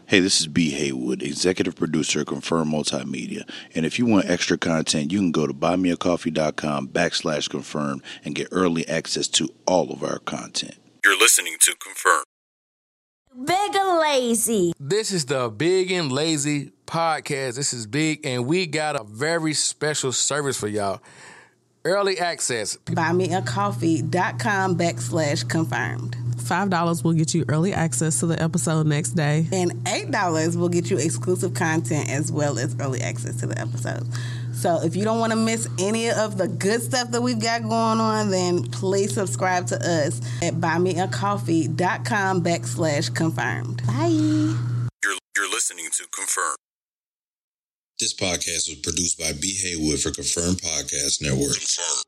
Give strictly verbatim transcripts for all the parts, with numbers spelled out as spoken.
Hey, this is B. Haywood, executive producer of Confirm Multimedia. And if you want extra content, you can go to buymeacoffee.com backslash confirm and get early access to all of our content. You're listening to Confirm. Big and Lazy. This is the Big and Lazy podcast. This is Big, and we got a very special service for y'all. Early access. Buymeacoffee.com backslash confirmed. five dollars will get you early access to the episode next day. And eight dollars will get you exclusive content as well as early access to the episode. So if you don't want to miss any of the good stuff that we've got going on, then please subscribe to us at buymeacoffee.com backslash confirmed. Bye. You're, you're listening to Confirm. This podcast was produced by B. Haywood for Confirm Podcast Network. Confirm.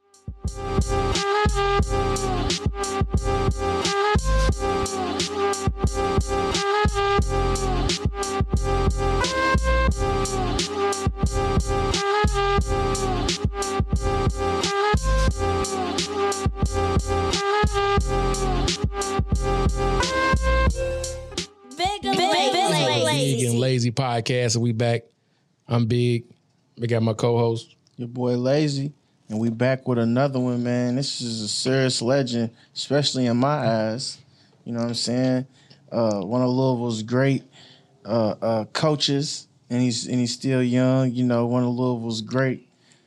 Big and Lazy. Big and Lazy podcast, and we back. I'm Big. We got my co-host. Your boy Lazy. And we back with another one, man. This is a serious legend, especially in my eyes. You know what I'm saying? Uh, one of Louisville's great uh, uh, coaches, and he's and he's still young. You know, one of Louisville's great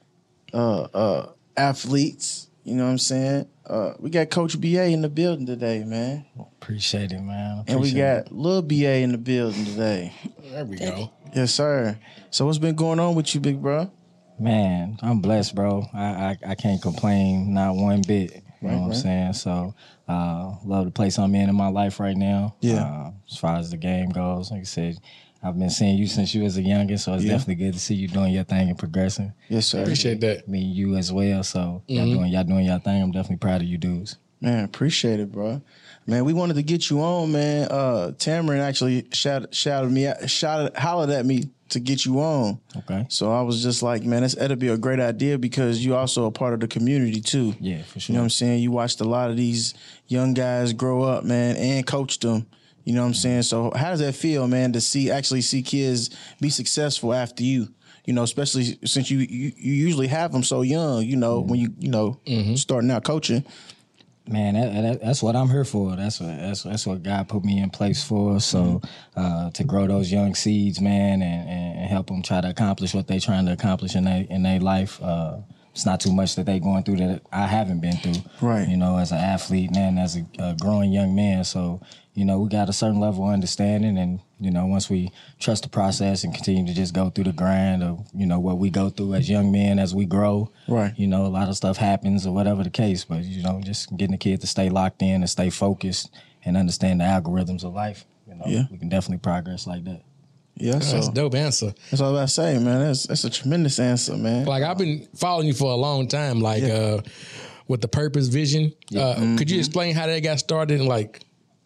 uh, uh, athletes. You know what I'm saying? Uh, we got Coach B A in the building today, man. Appreciate it, man. Appreciate and we got Lil B A in the building today. There we go. Yes, sir. So what's been going on with you, big bro? Man, I'm blessed, bro. I, I, I can't complain, not one bit. You Right, know what right. I'm saying? So, uh, love the place I'm in in my life right now. Yeah. Uh, as far as the game goes, like I said, I've been seeing you since you was a youngest, so it's Yeah. definitely good to see you doing your thing and progressing. Yes, sir. Appreciate that. Me and you as well. So, y'all Mm-hmm. doing y'all doing your thing. I'm definitely proud of you dudes. Man, appreciate it, bro. Man, we wanted to get you on, man. Uh, Tamarin actually shouted, shouted me, out- shouted, hollered at me to get you on. Okay. So I was just like, man, this it'll be a great idea because you also a part of the community too. Yeah, for sure. You know what I'm saying? You watched a lot of these young guys grow up, man, and coached them. You know what I'm saying? So how does that feel, man, to see actually see kids be successful after you? You know, especially since you you, you usually have them so young. You know, when you you know starting out coaching. Man, that, that, that's what I'm here for. That's what that's that's what God put me in place for. So uh, to grow those young seeds, man, and, and help them try to accomplish what they're trying to accomplish in their in their life. Uh, it's not too much that they going through that I haven't been through. Right. You know, as an athlete and as a, a growing young man. So you know, we got a certain level of understanding, and you know, once we trust the process and continue to just go through the grind of you know what we go through as young men as we grow. Right. You know, a lot of stuff happens or whatever the case, but, you know, just getting the kid to stay locked in and stay focused and understand the algorithms of life. You know, Yeah. we can definitely progress like that. Yeah, so That's a dope answer. that's all I gotta say, man. That's that's a tremendous answer, man. Like, I've been following you for a long time, like, uh, with the purpose vision. Uh, Could you explain how that got started and, like,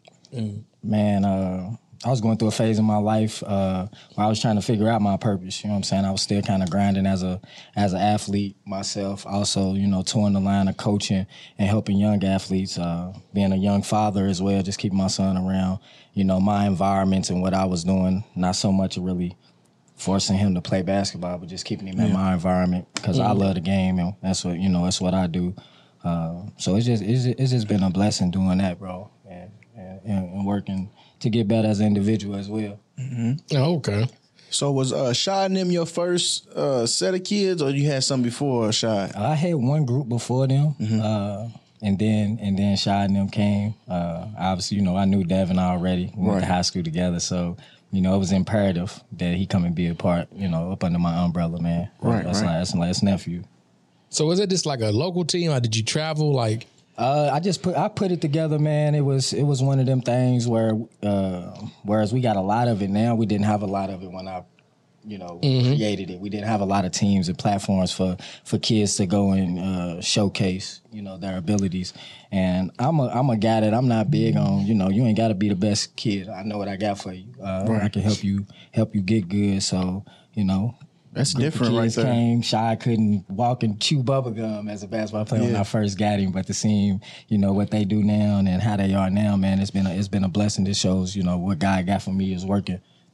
Man, uh, I was going through a phase in my life uh, where I was trying to figure out my purpose. You know what I'm saying? I was still kind of grinding as a as an athlete myself. Also, you know, touring the line of coaching and helping young athletes. Uh, being a young father as well, just keeping my son around. You know, my environment and what I was doing. Not so much really forcing him to play basketball, but just keeping him in my environment because I love the game and that's what you know. That's what I do. Uh, so it's just it's, it's just been a blessing doing that, bro, and, and, and working to get better as an individual as well. oh, okay. So was uh, Shy and them your first uh, set of kids, or you had some before Shy? I had one group before them, uh, and then and then Shy and them came. Uh, obviously, you know, I knew Devin already. We went Right. to high school together, so you know, it was imperative that he come and be a part. You know, up under my umbrella, man. Right, that's right. like that's like his nephew. So was it just like a local team, or did you travel, like? Uh, I just put I put it together, man. It was it was one of them things where, uh, whereas we got a lot of it now, we didn't have a lot of it when I, you know, created it. We didn't have a lot of teams and platforms for for kids to go and uh, showcase, you know, their abilities. And I'm a I'm a guy that I'm not big on, you know, you ain't got to be the best kid. I know what I got for you. Uh, I can help you help you get good. So, you know. That's Group of different right kids there. Came, Shy couldn't walk and chew bubble gum as a basketball player when Yeah. I first got him, but to see him, you know, what they do now and how they are now, man, it's been a, it's been a blessing. This shows, you know, what God got for me is working.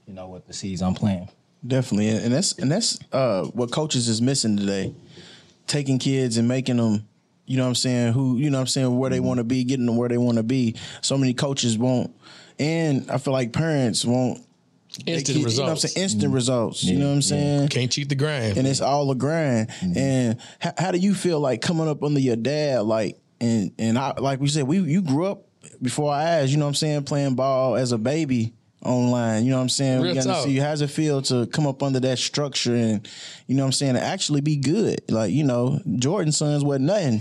you know, with the seeds I'm playing. Definitely, and that's and that's uh, what coaches is missing today. Taking kids and making them, you know what I'm saying, who, you know what I'm saying, where they want to be, getting them where they want to be. So many coaches won't, and I feel like parents won't. Instant keep, results. You know what I'm saying? Instant mm-hmm. results. You yeah, know what I'm saying? Yeah. Can't cheat the grind. And it's all a grind. Mm-hmm. And how, how do you feel like coming up under your dad, like, and and I, like we said, we you grew up before our eyes, you know what I'm saying, playing ball as a baby online, you know what I'm saying? Real we got to see how's it feel to come up under that structure and, you know what I'm saying, to actually be good. Like, you know, Jordan's sons wasn't nothing.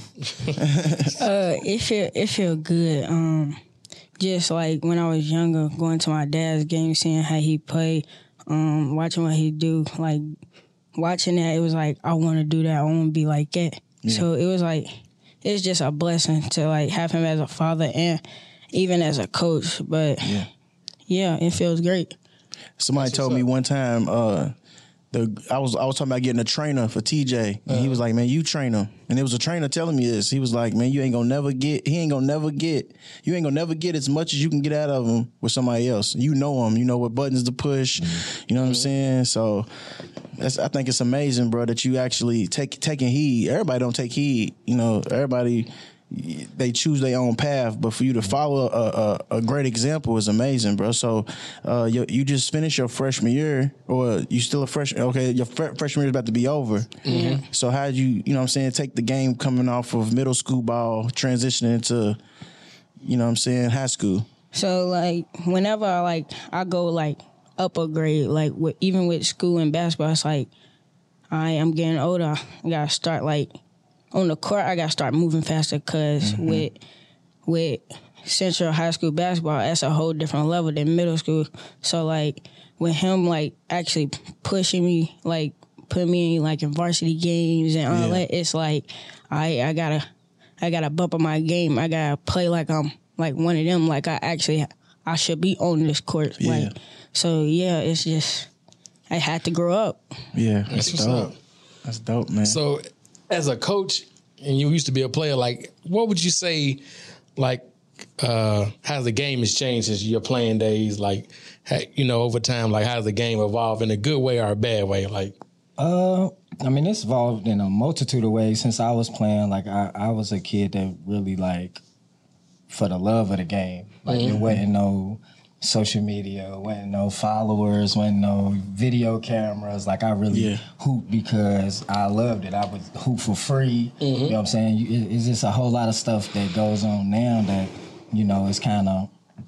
uh, it feel it feel good. Um, just like when I was younger, going to my dad's game, seeing how he play, um, watching what he do, like watching that, it was like I want to do that. I want to be like that. Yeah. So it was like it's just a blessing to like have him as a father and even as a coach. But yeah. Yeah, it feels great. Somebody That's told me one time, uh, the I was I was talking about getting a trainer for T J, and uh-huh. he was like, "Man, you train him." And it was a trainer telling me this. He was like, "Man, you ain't gonna never get. He ain't gonna never get. You ain't gonna never get as much as you can get out of him with somebody else. You know him. You know what buttons to push. Mm-hmm. You know what I'm saying? So, that's, I think it's amazing, bro, that you actually take taking heed. Everybody don't take heed. You know, everybody." They choose their own path, but for you to follow a, a, a great example is amazing, bro. So uh, you, you just finished your freshman year, or you still a freshman? Okay, your fr- freshman year is about to be over. Mm-hmm. So how did you, you know what I'm saying, take the game coming off of middle school ball, transitioning into, you know what I'm saying, high school? So, like, whenever I, like, I go, like, upper grade, like, with, even with school and basketball, it's like, I am getting older. I got to start, like, on the court, I got to start moving faster because mm-hmm. with with Central High School basketball, that's a whole different level than middle school. So, like, with him, like, actually pushing me, like, putting me in, like, in varsity games and all yeah. that, it's like, I I got to I gotta bump up my game. I got to play like I'm, like, one of them. Like, I actually, I should be on this court. Yeah. Like, so, yeah, it's just, I had to grow up. Yeah, that's, that's dope. Up. That's dope, man. So, as a coach, and you used to be a player, like, what would you say, like, uh, how the game has changed since your playing days? Like, how, you know, over time, like, how does the game evolve in a good way or a bad way? Like, uh, I mean, it's evolved in a multitude of ways since I was playing. Like, I, I was a kid that really, like, for the love of the game. Like, mm-hmm. there wasn't no social media, wasn't no followers, wasn't no video cameras. Like, I really yeah. hoop because I loved it. I would hoop for free. Mm-hmm. You know what I'm saying? You, it, it's just a whole lot of stuff that goes on now that, you know, it's kind of,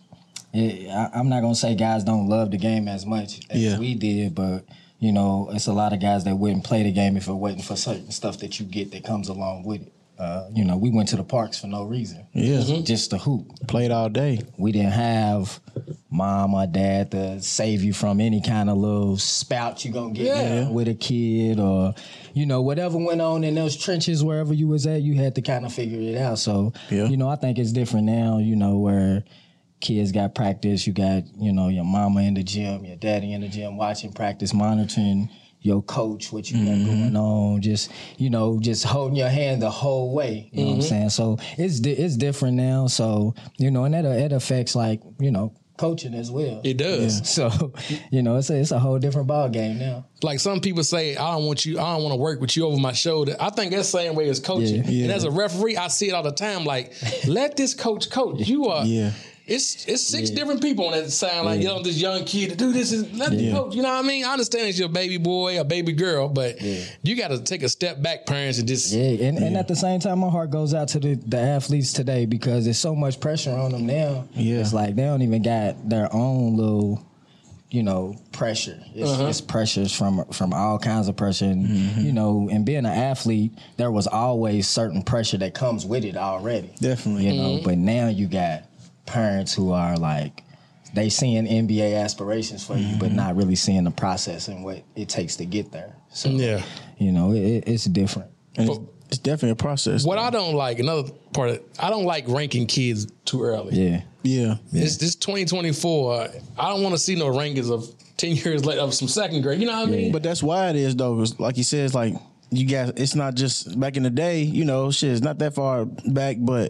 it, I'm not going to say guys don't love the game as much as yeah. we did, but, you know, it's a lot of guys that wouldn't play the game if it wasn't for certain stuff that you get that comes along with it. Uh, you know, we went to the parks for no reason. Yeah. Mm-hmm. Just to hoop. Played all day. We didn't have mom or dad to save you from any kind of little spout you gonna get yeah. with a kid, or, you know, whatever went on in those trenches wherever you was at, you had to kind of figure it out. So, yeah. you know, I think it's different now, you know, where kids got practice, you got, you know, your mama in the gym, your daddy in the gym watching practice, monitoring your coach, what you mm-hmm. got going on, just, you know, just holding your hand the whole way. You mm-hmm. know what I'm saying? So it's di- it's different now. So, you know, and that it affects, like, you know, coaching as well. It does. Yeah. So, you know, it's a, it's a whole different ball game now. Like, some people say, I don't want you, I don't want to work with you over my shoulder. I think that's the same way as coaching. Yeah. Yeah. And as a referee, I see it all the time. Like, let this coach coach. You are. Yeah. It's it's six yeah. different people on that side. Like, yeah. you know, this young kid to do this is let yeah. the coach. You know what I mean? I understand it's your baby boy or baby girl, but yeah. you got to take a step back, parents, and just yeah. And, yeah. and at the same time, my heart goes out to the, the athletes today because there's so much pressure on them now. Yeah. It's like they don't even got their own little, you know, pressure. It's, uh-huh. it's pressures from from all kinds of pressure, and mm-hmm. you know, and being an athlete, there was always certain pressure that comes with it already. Definitely, you mm-hmm. know. But now you got parents who are like, they seeing N B A aspirations for mm-hmm. you, but not really seeing the process and what it takes to get there. So, yeah, you know, it, it's different. And it's, it's definitely a process. What though. I don't like, another part of it, I don't like ranking kids too early. Yeah. Yeah. yeah. It's this twenty twenty-four. Uh, I don't want to see no rankings of ten years later of some second grade. You know what I mean? But that's why it is, though. Like you said, it's like, you got, it's not just back in the day, you know, shit, it's not that far back, but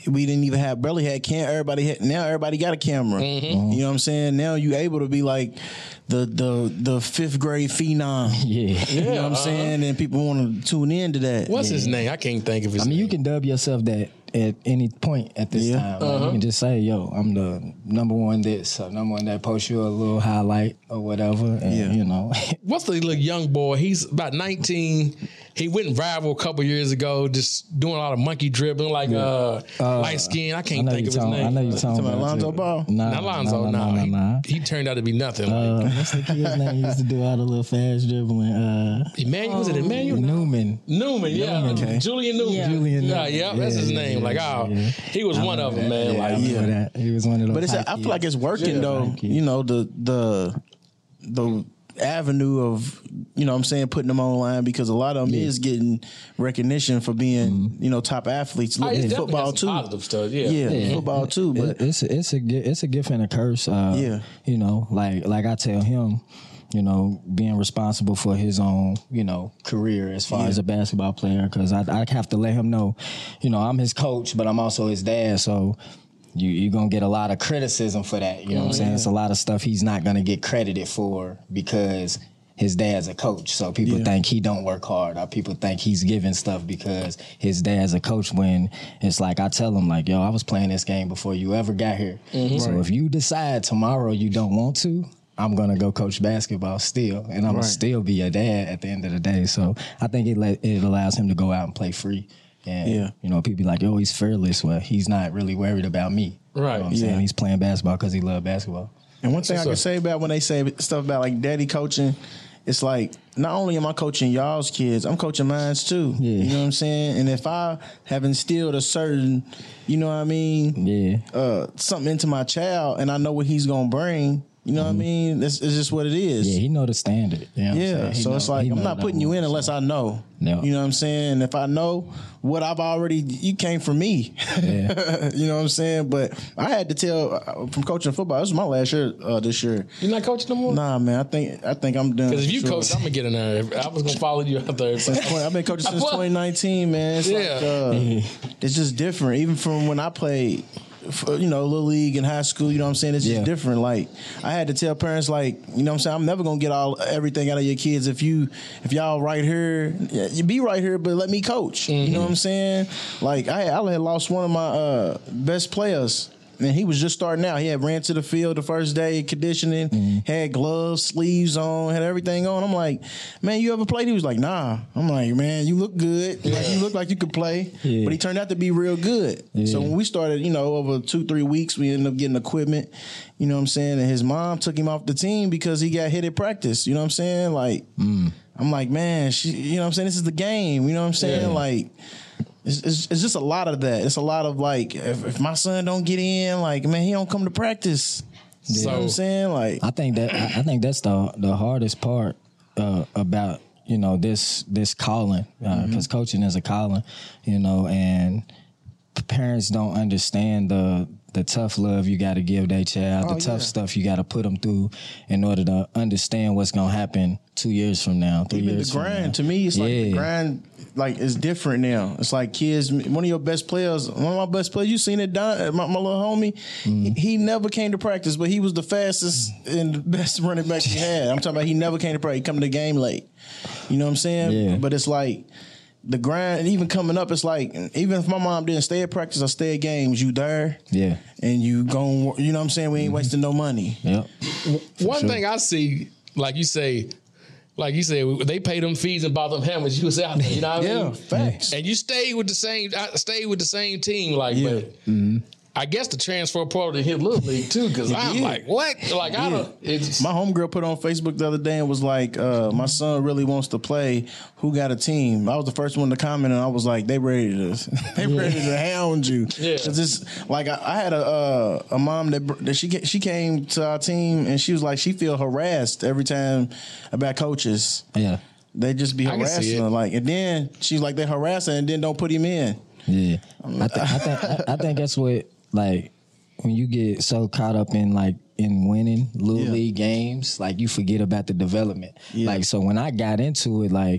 we didn't even have barely had cam. Everybody had now. Everybody got a camera. Mm-hmm. You know what I'm saying? Now you able to be like the the the fifth grade phenom. Yeah, you know what I'm uh-huh. saying? And people want to tune into that. What's yeah. his name? I can't think of his I mean, name. you can dub yourself that at any point at this Yeah. time. Like, Uh-huh. you can just say, "Yo, I'm the number one this, or number one that." Post you a little highlight or whatever, and Yeah. you know. What's the little young boy? He's about nineteen. He went viral a couple years ago, just doing a lot of monkey dribbling, like uh, Uh, light skin. I I can't know think you of his talking- name. I know you're talking Talking about about Lonzo too. Ball? Nah, Not Lonzo. nah, No, nah, nah, he, nah. he turned out to be nothing. Uh, Like, what's the kid's name? He used to do all the little fast dribbling. Uh, Emmanuel was it Emmanuel? Newman. Newman, yeah, Okay. Julian Newman. Yeah. Julian Yeah, Newman. yeah, that's his Yeah, name. yeah, like, yeah, oh, yeah. he was one of them, man. Yeah, I Like, remember Yeah. that. He was one of those. But it's, high I feel like it's kids. working Yeah, though. high kids. You know the the the avenue of you know what I'm saying putting them online because a lot of them Yeah. is getting recognition for being you know top athletes. oh, Look it's at definitely football got some too. positive stuff. Yeah, Yeah, Yeah. football too. But It- it's a, it's a gi- it's a gift and a curse. Uh, Yeah. you know, like like I tell him, you know, being responsible for his own, you know, career as far Yeah. as a basketball player, because I I have to let him know, you know, I'm his coach, but I'm also his dad, so. You, you're going to get a lot of criticism for that. You know what I'm saying? It's a lot of stuff he's not going to get credited for because his dad's a coach. So people Yeah. think he don't work hard, or people think he's giving stuff because his dad's a coach, when it's like I tell him, like, yo, I was playing this game before you ever got here. So if you decide tomorrow you don't want to, I'm going to go coach basketball still, and I'm going Right. to still be a dad at the end of the day. So I think it let, it allows him to go out and play free. And, Yeah. you know, people be like, oh, he's fearless. Well, he's not really worried about me. You Right. know what I'm Yeah. saying? He's playing basketball because he loves basketball. And one thing I So- can say about when they say stuff about like daddy coaching, it's like not only am I coaching y'all's kids, I'm coaching mine's too. Yeah. You know what I'm saying? And if I have instilled a certain, you know what I mean, Yeah. uh, something into my child, and I know what he's gonna bring, you know what I mean? It's, it's just what it is. Yeah, he know the standard. You know what I'm Yeah, saying? He so know- it's like he I'm know not that putting you one, in unless so. I know. No. You know what I'm saying? If I know what I've already, you came from me. Yeah. You know what I'm saying? But I had to tell uh, from coaching football. This was my last year uh, this year. you're not coaching no more. Nah, man, I think I think I'm done. Because if you for sure. coach, I'm gonna get in there. I was gonna follow you out there. Since twenty I've been coaching since What? twenty nineteen, man. It's Yeah. like uh, it's just different. Even from when I played, for, you know, little league in high school. You know what I'm saying? It's just Yeah. different. Like I had to tell parents, like, you know what I'm saying, I'm never gonna get all everything out of your kids if you if y'all right here, yeah, you be right here, but let me coach. You know what I'm saying? Like I I had lost one of my uh, best players. And he was just starting out. He had ran to the field the first day, conditioning, Mm-hmm. had gloves, sleeves on, had everything on. I'm like, man, you ever played? He was like, nah. I'm like, man, you look good. Like, you look like you could play. Yeah. But he turned out to be real good. Yeah. So when we started, you know, over two, three weeks, we ended up getting equipment. You know what I'm saying? And his mom took him off the team because he got hit at practice. You know what I'm saying? Like, Mm. I'm like, man, she, you know what I'm saying? This is the game. You know what I'm saying? Yeah. Like, it's, it's, it's just a lot of that. It's a lot of like, if, if my son don't get in, like, man, he don't come to practice. You know what I'm So- saying? Like, I think that I I think that's the the hardest part uh, about you know this this calling, because Mm-hmm. coaching is a calling, you know, and parents don't understand the the tough love you got to give their child, Oh, the tough yeah. stuff you got to put them through in order to understand what's gonna happen two years from now, three even the years from now. grind, to me, it's like the Yeah. grind, like, is different now. It's like kids, one of your best players, one of my best players, you seen it, Don, my, my little homie, Mm-hmm. he, he never came to practice, but he was the fastest and the best running back we had. I'm talking about he never came to practice, he come to the game late. You know what I'm saying? Yeah. But it's like, the grind, and even coming up, it's like, even if my mom didn't stay at practice or stay at games, you there, Yeah. and you gon', you know what I'm saying? We ain't wasting no money. Yep. One sure. thing I see, like you say, like you said, they pay them fees and bought them hammers. You was out there, you know what I Yeah, mean? facts. And you stayed with the same, I stayed with the same team, like, Yeah. but I guess the transfer portal hit Little League too, because I'm did. like, what? Like, I don't. It's, My homegirl put on Facebook the other day and was like, uh, my son really wants to play. Who got a team? I was the first one to comment, and I was like, they ready to, they ready to hound you. Yeah. 'Cause it's like I, I had a uh, a mom that, that she ca- she came to our team, and she was like, she feel harassed every time about coaches. Yeah. They just be I can see harassing it. her, like, and then she's like, they harass her, and then don't put him in. Yeah, I, th- I think I, I think that's what, like, when you get so caught up in like in winning little Yeah. league games, like you forget about the development. Yeah. Like, so when I got into it, like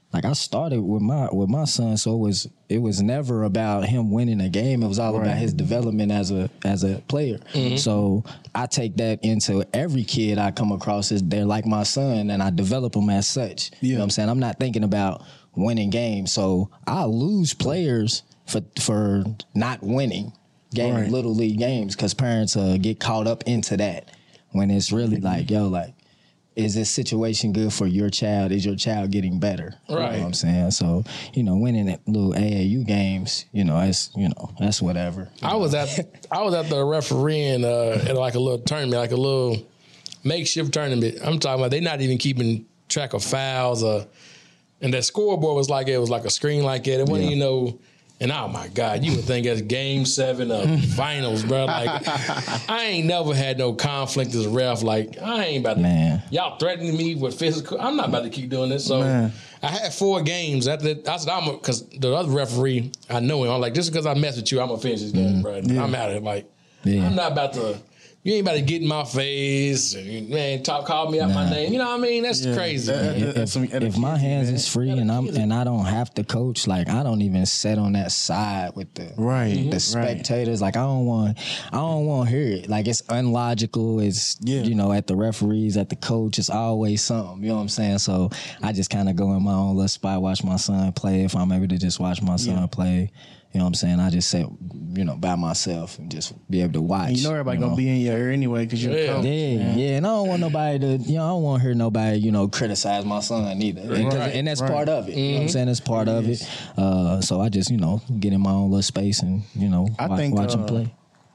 like I started with my with my son, so it was it was never about him winning a game. It was all right. about his development as a as a player. Mm-hmm. So I take that into every kid I come across. Is they're like my son, and I develop them as such. Yeah. You know what I'm saying? I'm not thinking about winning games. So I lose players for for not winning game right. little league games because parents uh, get caught up into that when it's really mm-hmm. like, yo, like, is this situation good for your child? Is your child getting better? Right. You know what I'm saying? So, you know, winning at little A A U games, you know, that's, you know, that's whatever. I know? was at I was at the refereeing uh, at like a little tournament, like a little makeshift tournament. I'm talking about they're not even keeping track of fouls or, and that scoreboard was like, it was like a screen like that. It wasn't, yeah. you know, and oh my God, you would think it's game seven of finals, bro. Like, I ain't never had no conflict as a ref. Like, I ain't about to, Man. y'all threatening me with physical. I'm not about to keep doing this. So Man. I had four games. After I said, I'm because the other referee, I know him. I'm like, just because I mess with you, I'm going to finish this game, mm. bro. Yeah. I'm out of it. Like, yeah. I'm not about to. You ain't about to get in my face and, man, talk, call me out nah. my name. You know what I mean? That's yeah. crazy. That, that, if if, if my hands man. is free and I'm and I don't have to coach, like I don't even sit on that side with the right the mm-hmm. spectators. Right. Like I don't want I don't want to hear it. Like it's unlogical. It's yeah. you know, at the referees, at the coach, it's always something. You know what I'm saying? So I just kind of go in my own little spot, watch my son play. If I'm able to just watch my son yeah. play. You know what I'm saying? I just sit, you know, by myself and just be able to watch. And you know everybody you know? gonna be in your ear anyway because you're yeah. a coach. Yeah, man. yeah. And I don't want nobody to, you know, I don't want to hear nobody, you know, criticize my son either. Right. And, and that's right. part of it. Mm-hmm. You know what I'm saying? That's part it of is. it. Uh, so I just, you know, get in my own little space and, you know, I watch, think, watch uh, him play.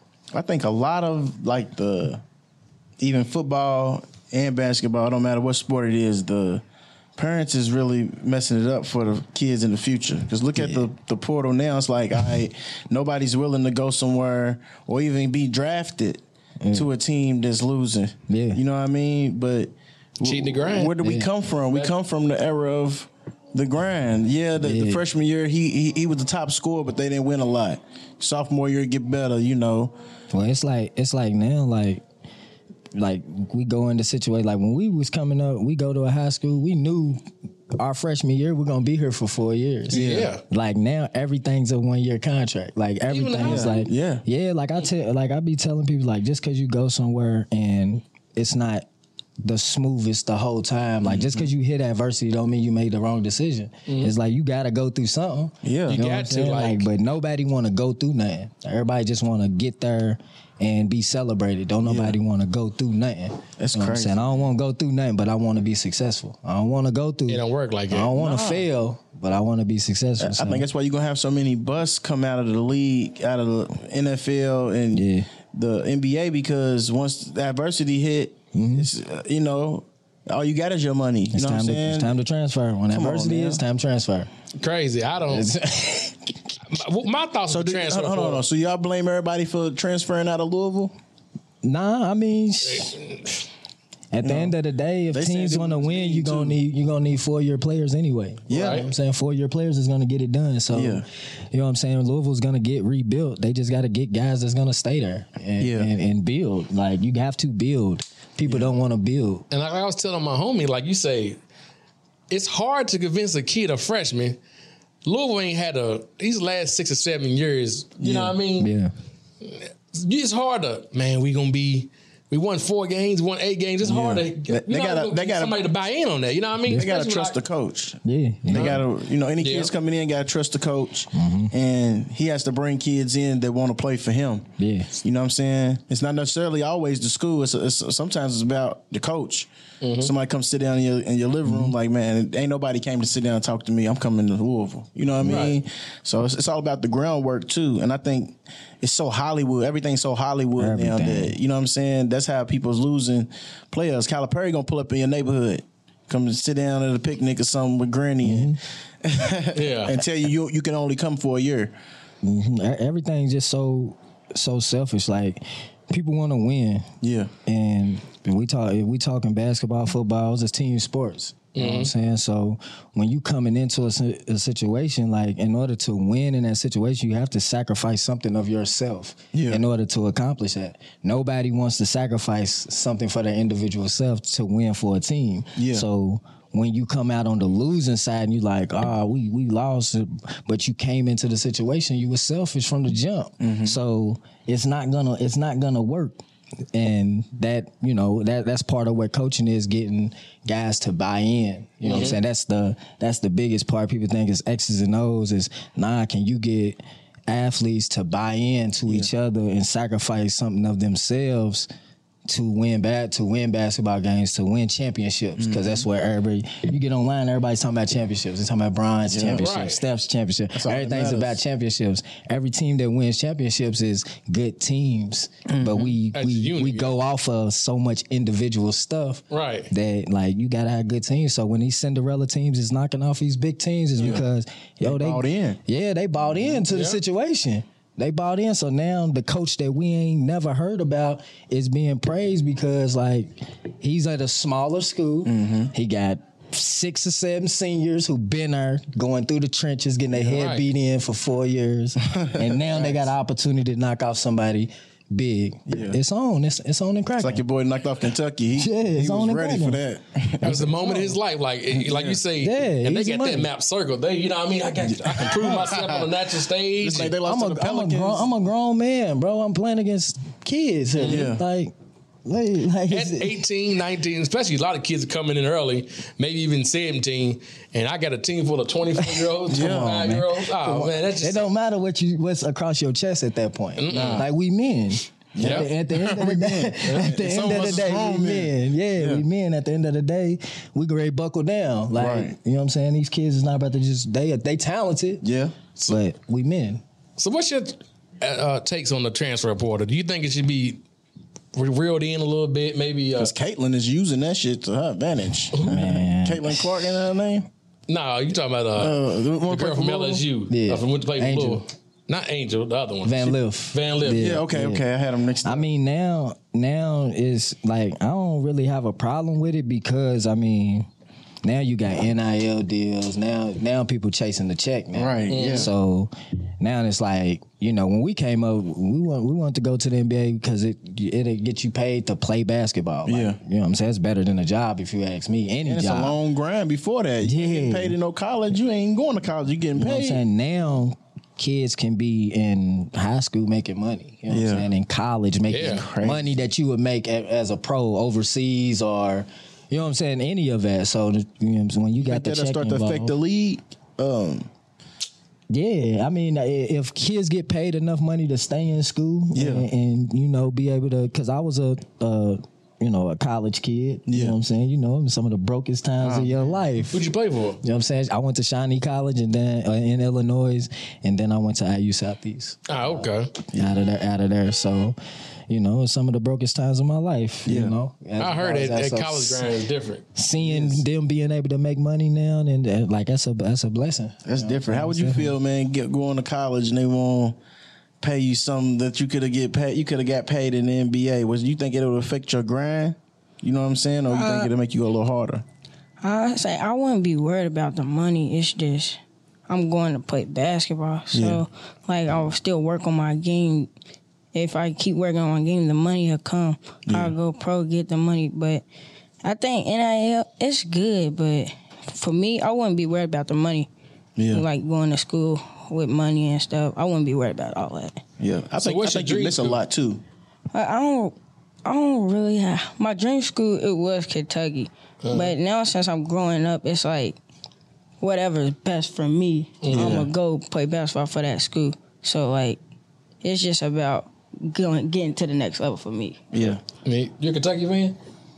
I think a lot of like the, even football and basketball, don't matter what sport it is, the parents is really messing it up for the kids in the future. Because look yeah. at the, the portal now. It's like, all right, nobody's willing to go somewhere or even be drafted mm. to a team that's losing. Yeah. You know what I mean? But cheating the grind. Where do we yeah. come from? We come from the era of the grind. Yeah, the, yeah. the freshman year, he, he he was the top scorer, but they didn't win a lot. Sophomore year, get better, you know. Well, it's like it's like now, like, Like we go into situations like when we was coming up, we go to a high school. We knew our freshman year we're gonna be here for four years. Yeah. Like now everything's a one year contract. Like everything's like yeah, yeah. Like I tell, like I be telling people like just because you go somewhere and it's not the smoothest the whole time. Like mm-hmm. just because you hit adversity don't mean you made the wrong decision. Mm-hmm. It's like you gotta go through something. Yeah, you, you know got to. Like, like, but nobody want to go through nothing. Everybody just want to get there and be celebrated. Don't nobody yeah. want to go through nothing. That's you know crazy. What I'm saying? I don't want to go through nothing, but I want to be successful. I don't want to go through. It don't work like that. I don't want to nah. fail, but I want to be successful. I so. think that's why you're gonna have so many busts come out of the league, out of the N F L and yeah. the N B A because once the adversity hit, mm-hmm. it's, uh, you know. All you got is your money. You it's know time what I'm to, saying? It's time to transfer. When Come adversity on, is, time to transfer. Crazy. I don't. my, my thoughts so on transfer. Hold on, hold on. So y'all blame everybody for transferring out of Louisville? Nah, I mean, at the no. end of the day, if they teams want to win, you gonna need you gonna need four year players anyway. Yeah, you know what I'm saying four year players is gonna get it done. So, yeah. you know what I'm saying. Louisville's gonna get rebuilt. They just got to get guys that's gonna stay there and, yeah. and, and build. Like you have to build. People yeah. don't want to build. And like I was telling my homie, like you say, it's hard to convince a kid, a freshman. Louisville ain't had a these last six or seven years. You yeah. know what I mean? Yeah. It's hard to man. We gonna be. We won four games, won eight games. It's yeah. hard to get they gotta, they gotta, somebody to buy in on that. You know what I mean? They got to trust like, the coach. Yeah. They got to, you know, any kids yeah. coming in got to trust the coach. Mm-hmm. And he has to bring kids in that want to play for him. Yeah. You know what I'm saying? It's not necessarily always the school. It's, it's Sometimes it's about the coach. Mm-hmm. Somebody come sit down in your, in your living room mm-hmm. like, man, ain't nobody came to sit down and talk to me. I'm coming to Louisville. You know what I mean? Right. So it's, it's all about the groundwork, too. And I think it's so Hollywood. Everything's so Hollywood Everything. now that, you know what I'm saying? That's how people's losing players. Calipari going to pull up in your neighborhood, come and sit down at a picnic or something with Granny mm-hmm. and, yeah. and tell you, you you can only come for a year. Mm-hmm. Everything's just so so selfish. Like, people want to win. Yeah. And we talk if we talking basketball, football, it's team sports. You mm-hmm. know what I'm saying? So when you coming into a, a situation, like in order to win in that situation, you have to sacrifice something of yourself yeah. in order to accomplish that. Nobody wants to sacrifice something for their individual self to win for a team. Yeah. So when you come out on the losing side and you like, oh, we we lost, but you came into the situation, you were selfish from the jump. Mm-hmm. So it's not gonna it's not gonna work. And that, you know, that that's part of what coaching is, getting guys to buy in. You know mm-hmm. what I'm saying? That's the that's the biggest part. People think is X's and O's is, nah, can you get athletes to buy in to yeah. each other and sacrifice something of themselves to win bad to win basketball games, to win championships, because mm-hmm. that's where everybody, you get online, everybody's talking about championships. They're talking about Bron's yeah, championship, right. Steph's championship. Everything's about championships. Every team that wins championships is good teams, mm-hmm. but we that's we unity. we go off of so much individual stuff, right? That like you gotta have good teams. So when these Cinderella teams is knocking off these big teams, is yeah. because yo they, they bought in. Yeah, they bought into yeah. the situation. They bought in, so now the coach that we ain't never heard about is being praised because, like, he's at a smaller school. Mm-hmm. He got six or seven seniors who been there, going through the trenches, getting their head right. beat in for four years, and now they got an opportunity to knock off somebody big. Yeah. It's on. It's it's on and cracking. It's like your boy knocked off Kentucky. He, yeah, it's he on was and ready cracking. for that. That was the moment of his life. Like like yeah. you say, yeah, and they got money. that map circled. They, you know what I mean? I got I can prove myself on the natural stage. It's like they lost I'm, to a, the I'm, a Pelicans. grown, I'm a grown man, bro. I'm playing against kids here. Yeah. Like, like, like at eighteen, nineteen, especially a lot of kids are coming in early, maybe even seventeen, and I got a team full of twenty-four year olds, twenty-five year olds. Oh man, that's just it don't matter what you what's across your chest at that point. Mm-mm. Like we men. Yep. At, the, at the end of the day, at the end of the day, we men. Yeah, yeah, we men. At the end of the day, we can ready buckle down. Like right. you know what I'm saying? These kids is not about to just they they talented. Yeah, but we men. So what's your uh, takes on the transfer portal? Do you think it should be reeled in a little bit? Maybe because uh, Caitlin is using that shit to her advantage. Man. Caitlin Clark, in her name? No, you talking about uh, uh, the, the girl from L S U? Yeah, uh, from went to play for Angel. Louisville. Not Angel, the other one. Van Liff. Van Liff. Yeah, yeah okay, yeah. okay. I had him mixed up. I mean, now, now it's like, I don't really have a problem with it because, I mean, now you got N I L deals. Now, now people chasing the check now. Right, mm-hmm. yeah. So now it's like, you know, when we came up, we want we wanted to go to the N B A because it it'll get you paid to play basketball. Like, yeah. You know what I'm saying? It's better than a job if you ask me. Any and it's job. a long grind before that. You yeah. ain't getting paid in no college. You ain't going to college. You getting you paid. Know what I'm saying? Now, kids can be in high school making money. You know yeah. what I'm saying? In college making yeah. money that you would make a, as a pro overseas or, you know what I'm saying, any of that. So, you know what I'm saying? When you got the check start involved, to affect the league? Um, yeah, I mean, if kids get paid enough money to stay in school yeah. and, and, you know, be able to, because I was a, uh, you know, a college kid. Yeah. You know what I'm saying? You know, some of the brokest times wow. of your life. Who'd you play for? You know what I'm saying? I went to Shawnee College and then uh, in Illinois, and then I went to I U Southeast. Oh, okay. Out of there, out of there. So, you know, some of the brokest times of my life. Yeah. You know, as I heard it at college grind is different. Seeing yes. them being able to make money now, and uh, like that's a that's a blessing. That's you know? different. How would you feel, man? Get going to college and they won't pay you something that you could have get paid. You could have got paid in the N B A. Was you think it would affect your grind? You know what I'm saying? Or you uh, think it'll make you go a little harder? I say I wouldn't be worried about the money. It's just I'm going to play basketball. So, yeah. like, I'll still work on my game. If I keep working on my game, the money will come. Yeah. I'll go pro, get the money. But I think N I L, it's good. But for me, I wouldn't be worried about the money. Yeah. Like going to school with money and stuff. I wouldn't be worried about all that. Yeah. I so think, I think you miss school? a lot, too. I, I don't... I don't really have... My dream school, it was Kentucky. Uh-huh. But now since I'm growing up, it's like whatever's best for me, yeah. I'm going to go play basketball for that school. So, like, it's just about going getting to the next level for me. Yeah. I mean, you're a Kentucky fan?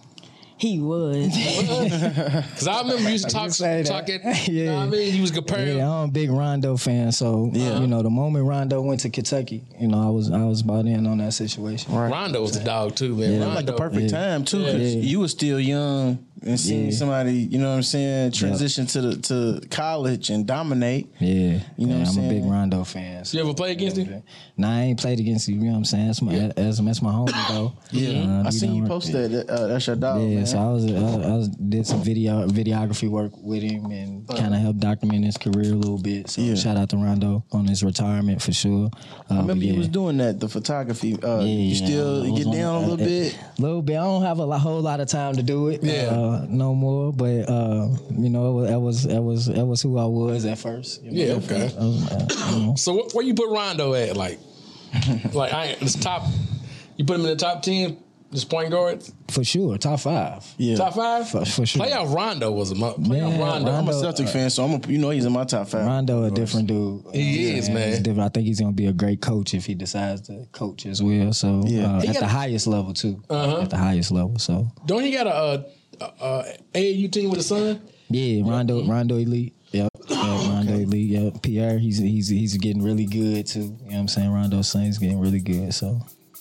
He was. Because I remember you used to talk, talking. Yeah. You know what I mean? He was comparing. Yeah, I'm a big Rondo fan. So, yeah. you know, the moment Rondo went to Kentucky, you know, I was I was bought in on that situation. Right. Rondo was the dog, too, man. Yeah. Rondo. Like the perfect yeah. time, too, because yeah. you were still young and seeing yeah. somebody, you know what I'm saying, transition yep. to the to college and dominate. Yeah. You know yeah, what I'm, I'm saying? a big Rondo fan. So. You ever play against him? Nah, I ain't played against him, you know what I'm saying? That's my, yeah. that's, that's my homie, though. Yeah. Uh, I seen you post that. Uh, that's your dog, yeah, man. So So I was, I, I was did some video videography work with him and kind of helped document his career a little bit. So Yeah. shout out to Rondo on his retirement for sure. Uh, I remember yeah. you was doing that, the photography. Uh, Yeah, you still I was get on- down a little uh, bit. A little bit. I don't have a lo- whole lot of time to do it. Yeah. Uh, no more. But uh, you know, that was that was that was who I was at first. You know? Yeah, okay. I was, uh, you know. So wh- where you put Rondo at? Like, like I ain't- this top. You put him in the top ten. This point guard, For sure, top five. Yeah. top five. For, for sure. Playoff Rondo was a mo- playoff Man, Rondo. I'm a Rondo, Celtic fan, so I'm a, you know he's in my top five. Rondo, a different dude. He is, man. He's different. I think he's gonna be a great coach if he decides to coach as well. So Yeah. uh, He at got the a- highest level too. Uh-huh. At the highest level. So Don't he got a, a, a A A U team with his son? yeah, Rondo, Rondo Elite. Yep. yep Rondo Elite. Yep. Pierre, he's he's he's getting really good too. You know what I'm saying? Rondo's son is getting really good. So.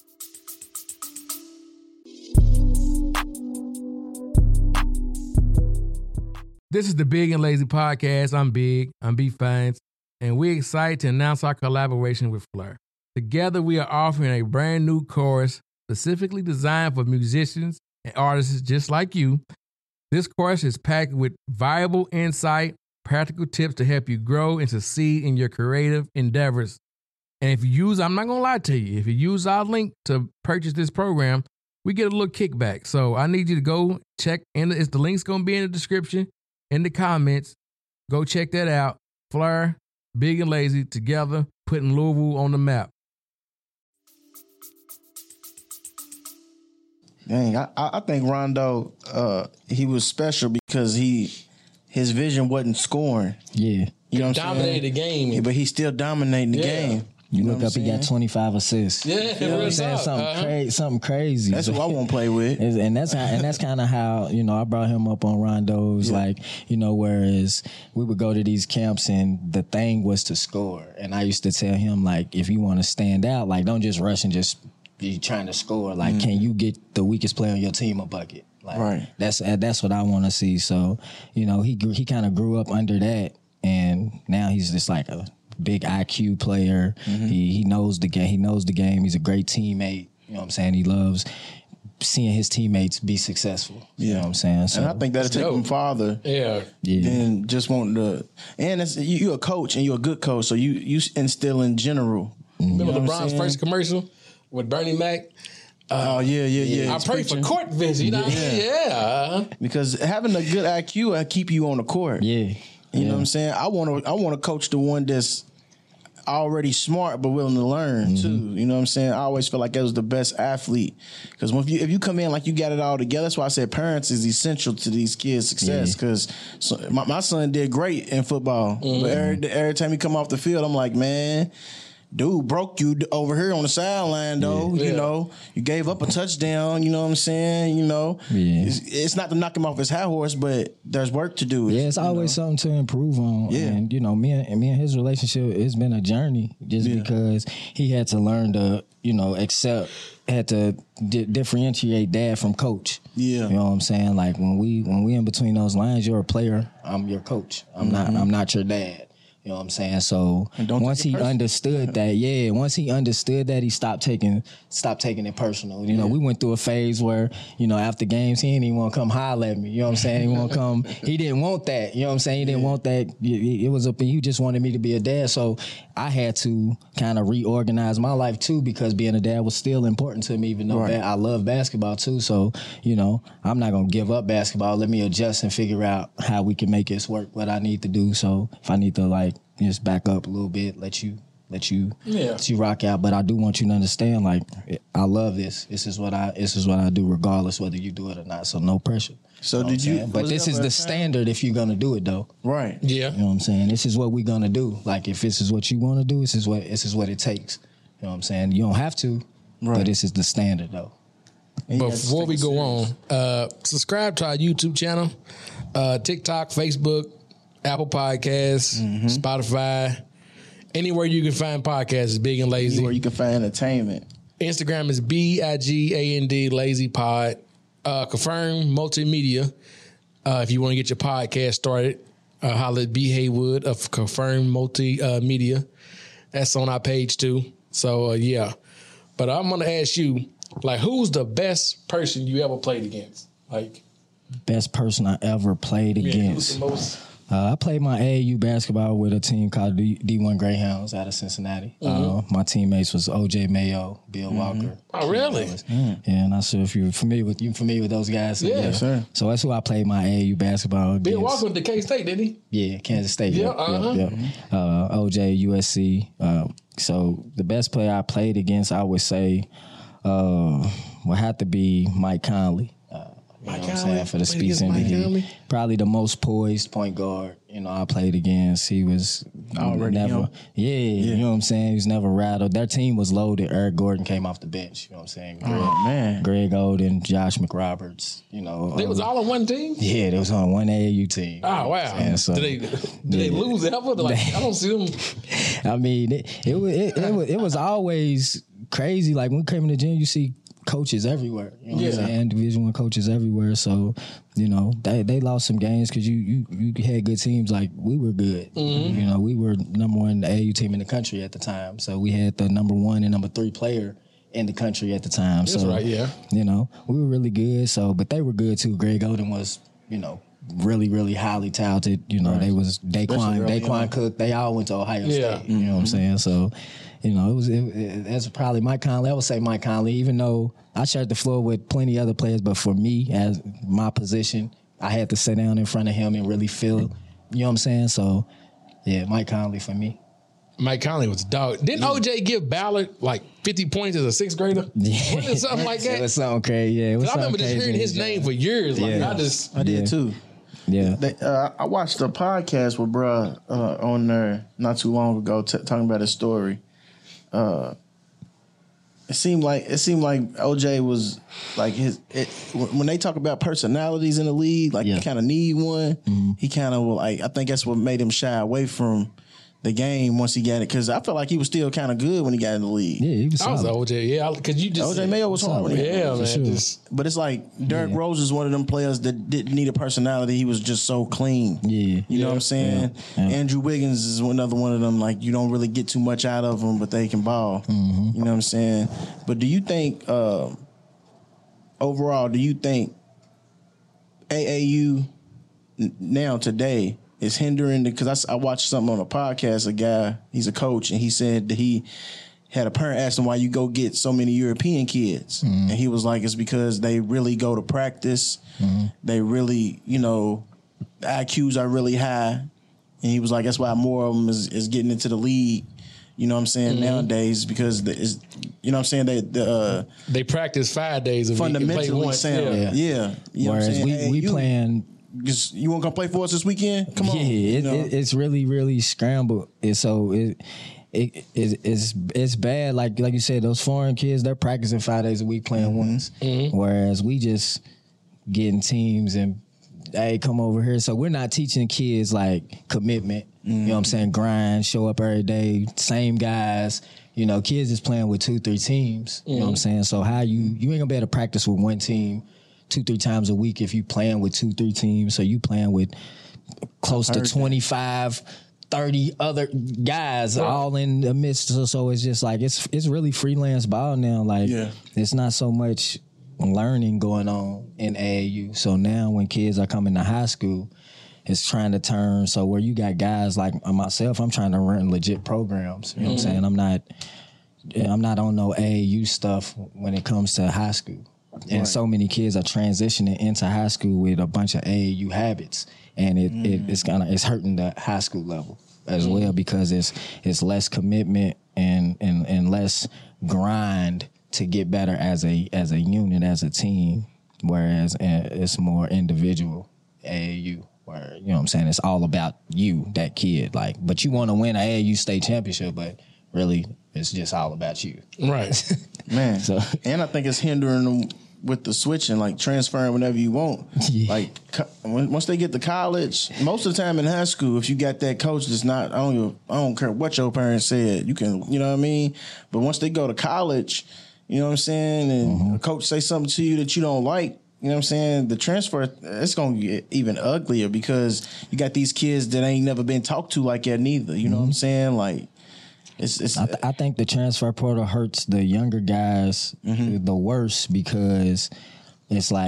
This is the Big and Lazy Podcast. I'm Big. I'm B Fines, and we're excited to announce our collaboration with Fleur. Together, we are offering a brand new course specifically designed for musicians and artists just like you. This course is packed with valuable insight, practical tips to help you grow and succeed in your creative endeavors. And if you use, I'm not going to lie to you, if you use our link to purchase this program, we get a little kickback. So I need you to go check, and it's, the link's going to be in the description, in the comments. Go check that out. Fleur, Big and Lazy, together, putting Louisville on the map. Dang, I, I think Rondo, uh, he was special because he his vision wasn't scoring. Yeah. You know what I'm Dominated the saying? game. Yeah, but he's still dominating the Yeah. game. You, know look what up, I'm he got saying? twenty-five assists. Yeah, you know what I'm real saying? talk. Something, Uh-huh. cra- something crazy. That's who I want to play with. Is- and that's how, and that's kind of how, you know, I brought him up on Rondo's, Yeah. like, you know, whereas we would go to these camps and the thing was to score. And I used to tell him, like, if you want to stand out, like, don't just rush and just be trying to score. Like, can you get the weakest player on your team a bucket? Like, Right. That's uh, that's what I want to see. So, you know, he grew, he kind of grew up under that, and now he's just like a big I Q player. Mm-hmm. He he knows the game. He knows the game. He's a great teammate. You know what I'm saying? He loves seeing his teammates be successful. You know what I'm saying? So, And I think that'll take dope. him farther Yeah. yeah. than just wanting to. And it's, you, you're a coach and you're a good coach, so you you instill in general. Remember You know what I'm LeBron's saying? first commercial with Bernie Mac? Oh yeah, yeah, yeah. I He's pray for preaching. court visit. You know? Yeah. yeah. Because having a good I Q will keep you on the court. Yeah. You know what I'm saying? I want to I want to coach the one that's already smart but willing to learn too. You know what I'm saying? I always felt like that was the best athlete. Because if you if you come in like you got it all together, that's why I said parents is essential to these kids' success. Because so, my, my son did great in football, but every every time he come off the field, I'm like, man. Dude broke you over here on the sideline, though. Yeah. You know, you gave up a touchdown. You know what I'm saying? You know, Yeah. it's, it's not to knock him off his high horse, but there's work to do. Yeah, it's you always know? something to improve on. Yeah. And, you know, me and, and me and his relationship, it's been a journey just Yeah. because he had to learn to, you know, accept, had to di- differentiate dad from coach. Yeah. You know what I'm saying? Like when we when we in between those lines, you're a player, I'm your coach. I'm not I'm not your dad. You know what I'm saying? So And don't once take it he personal. understood that, yeah, once he understood that, he stopped taking stopped taking it personal. You know, we went through a phase where, you know, after games, he didn't even want to come holler at me. You know what I'm saying? He want to come. He didn't want that. You know what I'm saying? He didn't want that. It it was up. He just wanted me to be a dad. So I had to kind of reorganize my life too, because being a dad was still important to me, even though Right. ba- I love basketball too. So, you know, I'm not gonna give up basketball. Let me adjust and figure out how we can make this work. What I need to do. So if I need to like just back up a little bit, let you let you Yeah. let you rock out. But I do want you to understand, like, I love this. This is what I this is what I do, regardless whether you do it or not. So no pressure. So You know did what I'm you- saying? But was this there is ever the a time- standard if you're gonna do it, though. Right. Yeah. You know what I'm saying? This is what we're gonna do. Like, if this is what you want to do, this is what this is what it takes. You know what I'm saying? You don't have to, Right. but this is the standard, though. And you have to Before take we it go serious. on, uh, subscribe to our YouTube channel, uh, TikTok, Facebook, Apple Podcasts, Mm-hmm. Spotify. Anywhere you can find podcasts is Big and Lazy. Where you can find entertainment. Instagram is B I G A N D Lazy Pod. Uh, Confirm Multimedia. Uh, if you want to get your podcast started, uh, holla at B Haywood of Confirm Multimedia. That's on our page too. So uh, yeah, but I'm gonna ask you, like, who's the best person you ever played against? Like, best person I ever played Yeah, against. who's the most? Uh, I played my A A U basketball with a team called D- D1 Greyhounds out of Cincinnati. Mm-hmm. Uh, my teammates was O J Mayo, Bill Mm-hmm. Walker. Oh, really? Yeah, and I'm not sure if you're familiar with you familiar with those guys. So, Yeah. Yes, sir. So that's who I played my A A U basketball against. Bill Walker went to K State, didn't he? Yeah, Kansas State. Yeah, Yep, uh-huh. yep, yep. Uh, O J, U S C. Uh, so the best player I played against, I would say, uh, would have to be Mike Conley. Uh, you Mike know what I'm Conley? saying? For the Played Speeds against Mike M V Conley? P. Probably the most poised point guard, you know, I played against. He was Already never, young. yeah, you know what I'm saying? He was never rattled. Their team was loaded. Eric Gordon came off the bench, you know what I'm saying? Greg, Oh, man. Greg Oden, Josh McRoberts, you know. They was uh, all on one team? yeah, they was on one A A U team. Oh, wow. And so- did they, did they lose ever? Like, I don't see them. I mean, it it, wa- it, it, was, it was always crazy. Like when we came in the gym, you see coaches everywhere. You know what Yeah. I'm saying? Division One coaches everywhere. So, you know, they they lost some games because you, you you had good teams. Like we were good. Mm-hmm. You know, we were number one A A U team in the country at the time. So we had the number one and number three player in the country at the time. That's so, right, yeah. You know, we were really good. So, but they were good too. Greg Oden was, you know, really, really highly talented. You know, they was Daquan, Especially early Daquan on. Cook. They all went to Ohio Yeah. State. You know what I'm saying? So, you know, it was it, it, that's probably Mike Conley. I would say Mike Conley, even though I shared the floor with plenty other players, but for me, as my position, I had to sit down in front of him and really feel. You know what I'm saying? So, yeah, Mike Conley for me. Mike Conley was a dog. Didn't O J give Ballard like fifty points as a sixth grader? Yeah. Wasn't it something like It that? was something crazy. Yeah, it was I remember something just hearing crazy. his name for years. Like, Yeah. I just, I did Yeah. too. Yeah. They, uh, I watched a podcast with bruh uh, on there not too long ago t- talking about his story. Uh, it seemed like it seemed like O J was like his it, when they talk about personalities in the league, like Yeah. you kind of need one. Mm-hmm. He kind of like I think that's what made him shy away from the game once he got it because I felt like he was still kind of good when he got in the league. Yeah, he was I was solid. O J. Yeah, because you just O J Mayo was hard when he Yeah, man. sure. Just, But it's like Derrick Rose is one of them players that didn't need a personality. He was just so clean. Yeah. You know what I'm saying? Yeah. Yeah. Andrew Wiggins is another one of them. Like you don't really get too much out of them, but they can ball. Mm-hmm. You know what I'm saying? But do you think uh, overall? Do you think A A U n- now today is hindering? Because I, s- I watched something on a podcast. A guy, he's a coach, and he said that he had a parent ask him why you go get so many European kids, Mm-hmm. and he was like, it's because they really go to practice. Mm-hmm. They really, you know, the I Qs are really high, and he was like, that's why more of them is, is getting into the league. You know what I'm saying nowadays because the, is you know what I'm saying they the uh, they practice five days a week and play fundamentally once. sound. Yeah. Yeah, you know what I'm Whereas saying? we, Hey, we you, playing just, you want to come play for us this weekend? Come on. Yeah, you it, know? it, it's really, really scrambled. And so it, it, it it's it's bad. Like like you said, those foreign kids, they're practicing five days a week playing once. Whereas we just getting teams and hey, come over here. So we're not teaching kids like commitment. You know what I'm saying? Grind, show up every day, same guys. You know, kids is playing with two, three teams. You know what I'm saying? So how you you ain't gonna be able to practice with one team two, three times a week if you playing with two, three teams. So you playing with close to heard that. twenty-five, thirty other guys all in the midst. So, so it's just like it's it's really freelance ball now. Like Yeah. it's not so much learning going on in A A U. So now when kids are coming to high school, it's trying to turn so where you got guys like myself, I'm trying to run legit programs. You know what I'm saying? I'm not I'm not on no A A U stuff when it comes to high school. And so many kids are transitioning into high school with a bunch of A A U habits, and it, it it's kind of it's hurting the high school level as well because it's it's less commitment and and and less grind to get better as a as a unit as a team, whereas uh, it's more individual A A U. Where you know what I'm saying, it's all about you, that kid. Like, but you want to win an A A U state championship, but really, it's just all about you. Right. Man, So- and I think it's hindering them with the switching, like transferring whenever you want. Yeah. Like co- when, once they get to college, most of the time in high school, if you got that coach that's not, I don't, give- I don't care what your parents said, you can, you know what I mean. But once they go to college, you know what I'm saying, and Mm-hmm. a coach say something to you that you don't like. You know what I'm saying? The transfer, it's going to get even uglier because you got these kids that ain't never been talked to like that neither. You know what I'm saying? Like, it's, it's I, th- I think the transfer portal hurts the younger guys the worst because it's like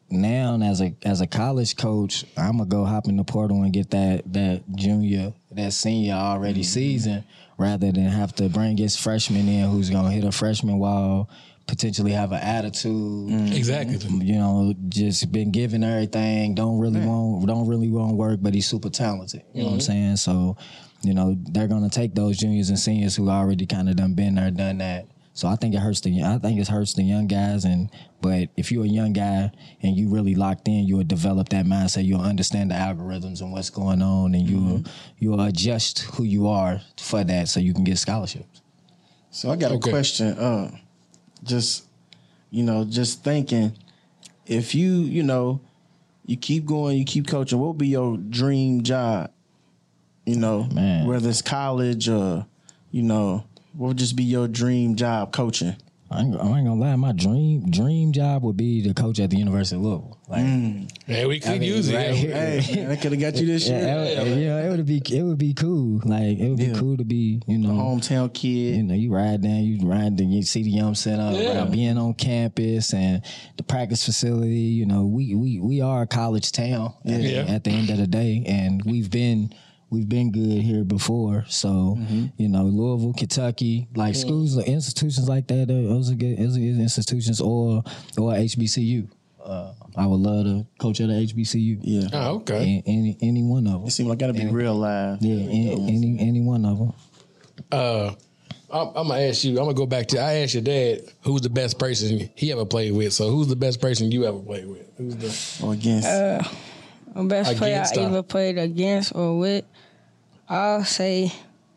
now as a as a college coach, I'm gonna go hop in the portal and get that that junior, that senior already mm-hmm. season, rather than have to bring his freshman in who's gonna hit a freshman wall, potentially have an attitude. Mm-hmm. Exactly. You know, just been given everything. Don't really Man. want don't really want work, but he's super talented. You mm-hmm. know what I'm saying? So, you know, they're gonna take those juniors and seniors who already kind of done been there, done that. So I think it hurts the I think it hurts the young guys, and but if you're a young guy and you really locked in, you'll develop that mindset. You'll understand the algorithms and what's going on, and you'll mm-hmm. you'll adjust who you are for that, so you can get scholarships. So I got okay. a question. Uh, just you know, just thinking, if you you know, you keep going, you keep coaching, what would be your dream job? You know, Man. whether it's college or you know. What would just be your dream job coaching? I ain't, I ain't gonna lie, my dream dream job would be to coach at the University of Louisville. Like, mm. Yeah, we could I mean, use it. Right here. Hey, man, I could have got you this year. Yeah, yeah, yeah, it would be it would be cool. Like it would yeah. be cool to be, you know, the hometown kid. You know, you ride down, you ride down, you see the Yum Center, yeah. right, being on campus and the practice facility. You know, we we we are a college town yeah. At, yeah. at the end of the day, and we've been. We've been good here before, so mm-hmm. you know Louisville, Kentucky, like mm. schools, institutions like that. Those are good, those are good institutions, or or H B C U. Uh, I would love to coach at a H B C U. Yeah. Oh, okay. Any any one of them. It seems like gotta be any, real live. Yeah. Any, any any one of them. Uh, I'm, I'm gonna ask you. I'm gonna go back to. I asked your dad who's the best person he ever played with. So who's the best person you ever played with? Who's the or against? Uh, the best player I stop. ever played against or with. I'll say,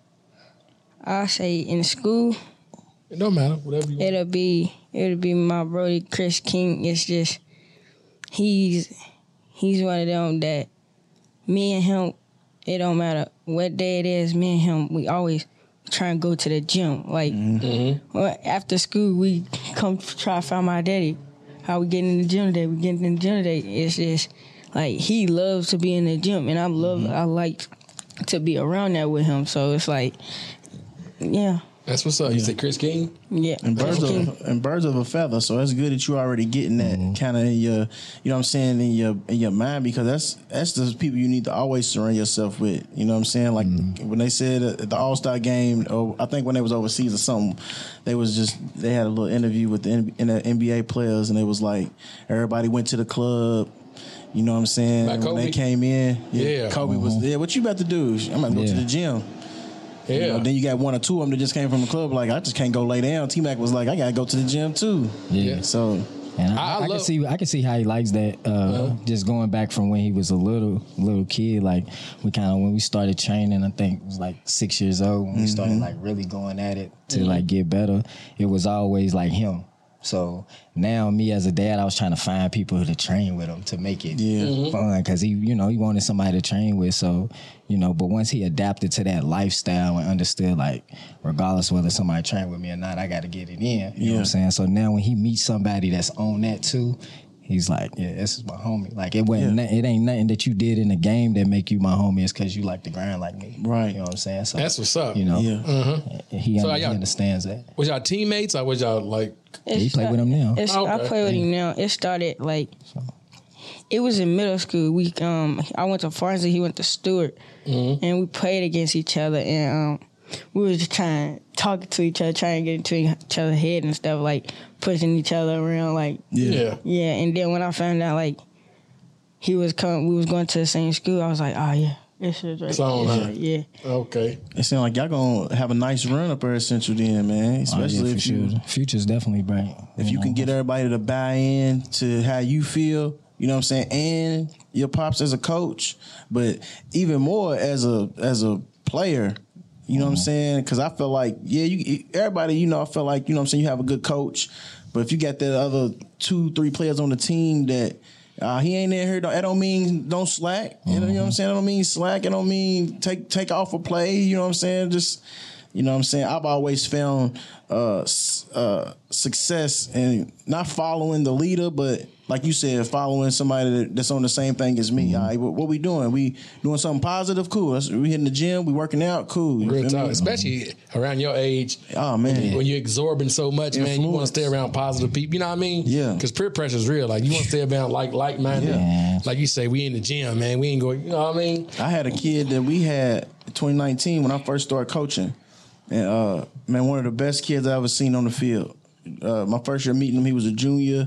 I'll say in school. It don't matter, whatever you want. It'll be, it'll be my brother Chris King. It's just, he's, he's one of them that me and him, it don't matter what day it is, me and him, we always try and go to the gym. Like, mm-hmm. well, after school, we come try to find my daddy. How we get in the gym today, we get in the gym today. It's just, like, he loves to be in the gym, and I love, mm-hmm. I like to be around that with him. So it's like, yeah. That's what's up. You yeah. said Chris King? Yeah. And birds, of, and birds of a feather. So it's good that you already getting that mm-hmm. kind of in your, you know what I'm saying, in your in your mind, because that's that's the people you need to always surround yourself with. You know what I'm saying? Like mm-hmm. when they said at the All-Star game, or I think when they was overseas or something, they was just, they had a little interview with the N B A players, and it was like everybody went to the club. You know what I'm saying? When they came in, yeah, yeah. Kobe mm-hmm. was yeah. What you about to do? I'm about to go yeah. to the gym. Yeah. You know, then you got one or two of them that just came from the club. Like, I just can't go lay down. T-Mac was like, I gotta go to the gym too. Yeah. So, and I, I, I, I can see, I can see how he likes that. Uh, uh-huh. Just going back from when he was a little, little kid. Like we kind of when we started training, I think it was like six years old when mm-hmm. we started like really going at it to mm-hmm. like get better. It was always like him. So now me as a dad, I was trying to find people to train with him to make it yeah. mm-hmm. fun, because he, you know, he wanted somebody to train with. So, you know, but once he adapted to that lifestyle and understood, like, regardless whether somebody trained with me or not, I got to get it in. You yeah. know what I'm saying? So now when he meets somebody that's on that too, he's like, yeah, this is my homie. Like, it wasn't, yeah. it ain't nothing that you did in the game that make you my homie. It's because you like the grind like me. Right. You know what I'm saying? So that's what's up. You know, yeah. mm-hmm. he, so he understands that. Was y'all teammates or was y'all like? Yeah, he play with him now. It's, oh, okay. I play with him now. It started like, so. It was in middle school. We um, I went to Farnsworth, he went to Stewart, mm-hmm. and we played against each other, and um, we was just trying talking to each other, trying to get into each other's head and stuff, like pushing each other around, like yeah, yeah. And then when I found out like he was coming, we was going to the same school, I was like, oh yeah. It's right. It's on, huh? Yeah. Okay. It sounds like y'all gonna have a nice run up there at Central then, man. Especially oh, yeah, if you, sure. Future's definitely bright. If you, you know? can get everybody to buy in to how you feel, you know what I'm saying, and your pops as a coach, but even more as a as a player. You know mm-hmm. what I'm saying? Because I feel like, yeah, you everybody, you know, I feel like, you know what I'm saying, you have a good coach, but if you got the other two, three players on the team that. Uh, he ain't in here. That don't mean don't slack. You know, mm-hmm. you know what I'm saying? That don't mean slack. It don't mean take take off a play. You know what I'm saying? Just You know what I'm saying? I've always found uh, uh, success in not following the leader, but like you said, following somebody that's on the same thing as me. Mm-hmm. All right, what, what we doing? We doing something positive? Cool. That's, we hitting the gym. We working out? Cool. Real talk, especially around your age. Oh, man. When you're absorbing so much, Influence. man, you want to stay around positive people. You know what I mean? Yeah. Because peer pressure is real. Like, you want to stay around like like-minded. Yeah. Like you say, we in the gym, man. We ain't going, you know what I mean? I had a kid that we had in twenty nineteen when I first started coaching. And, uh, man, one of the best kids I ever seen on the field. Uh, my first year meeting him, he was a junior.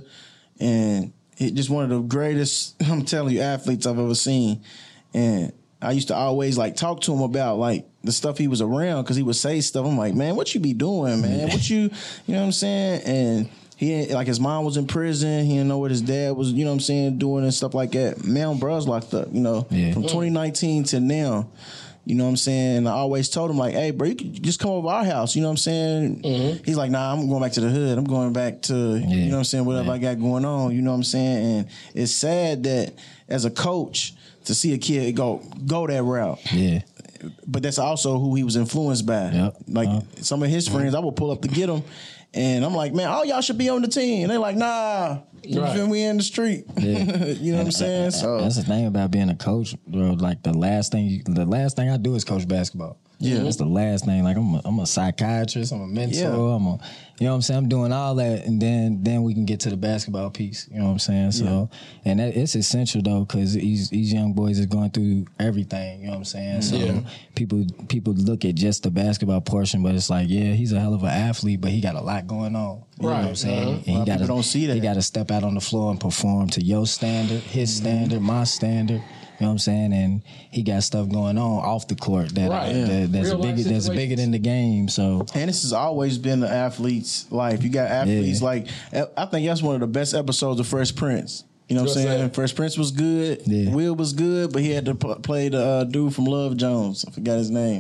And he just one of the greatest, I'm telling you, athletes I've ever seen. And I used to always, like, talk to him about, like, the stuff he was around because he would say stuff. I'm like, man, what you be doing, man? What you, you know what I'm saying? And he, like, his mom was in prison. He didn't know what his dad was, you know what I'm saying, doing and stuff like that. Man, bruh's locked up, you know, yeah. from twenty nineteen to now. You know what I'm saying? And I always told him, like, hey, bro, you could just come over our house. You know what I'm saying? Mm-hmm. He's like, nah, I'm going back to the hood. I'm going back to, yeah. you know what I'm saying, whatever yeah. I got going on. You know what I'm saying? And it's sad that as a coach, to see a kid go go that route. Yeah. But that's also who he was influenced by. Yep. Like, uh, some of his friends, I would pull up to get him. And I'm like, man, all y'all should be on the team. And they're like, nah, right. we in the street. Yeah. You know what I'm saying? So that's the thing about being a coach, bro. Like the last thing, you, the last thing I do is coach basketball. Yeah, that's the last thing. Like I'm, a, I'm a psychiatrist. I'm a mentor. Yeah. I'm a, you know what I'm saying. I'm doing all that, and then, then we can get to the basketball piece. You know what I'm saying. So, yeah. and that, it's essential though, because these these young boys are going through everything. You know what I'm saying. So yeah. people people look at just the basketball portion, but it's like, yeah, he's a hell of an athlete, but he got a lot going on. You right. know what I'm saying. Uh-huh. And he got to don't see that. He got to step out on the floor and perform to your standard, his mm-hmm. standard, my standard. You know what I'm saying? And he got stuff going on off the court that, right. uh, that that's bigger that's bigger than the game. So and this has always been the athlete's life. You got athletes yeah. like I think that's one of the best episodes of Fresh Prince. You know what I'm saying? saying? Fresh Prince was good. Yeah. Will was good, but he had to p- play the uh, dude from Love Jones. I forgot his name.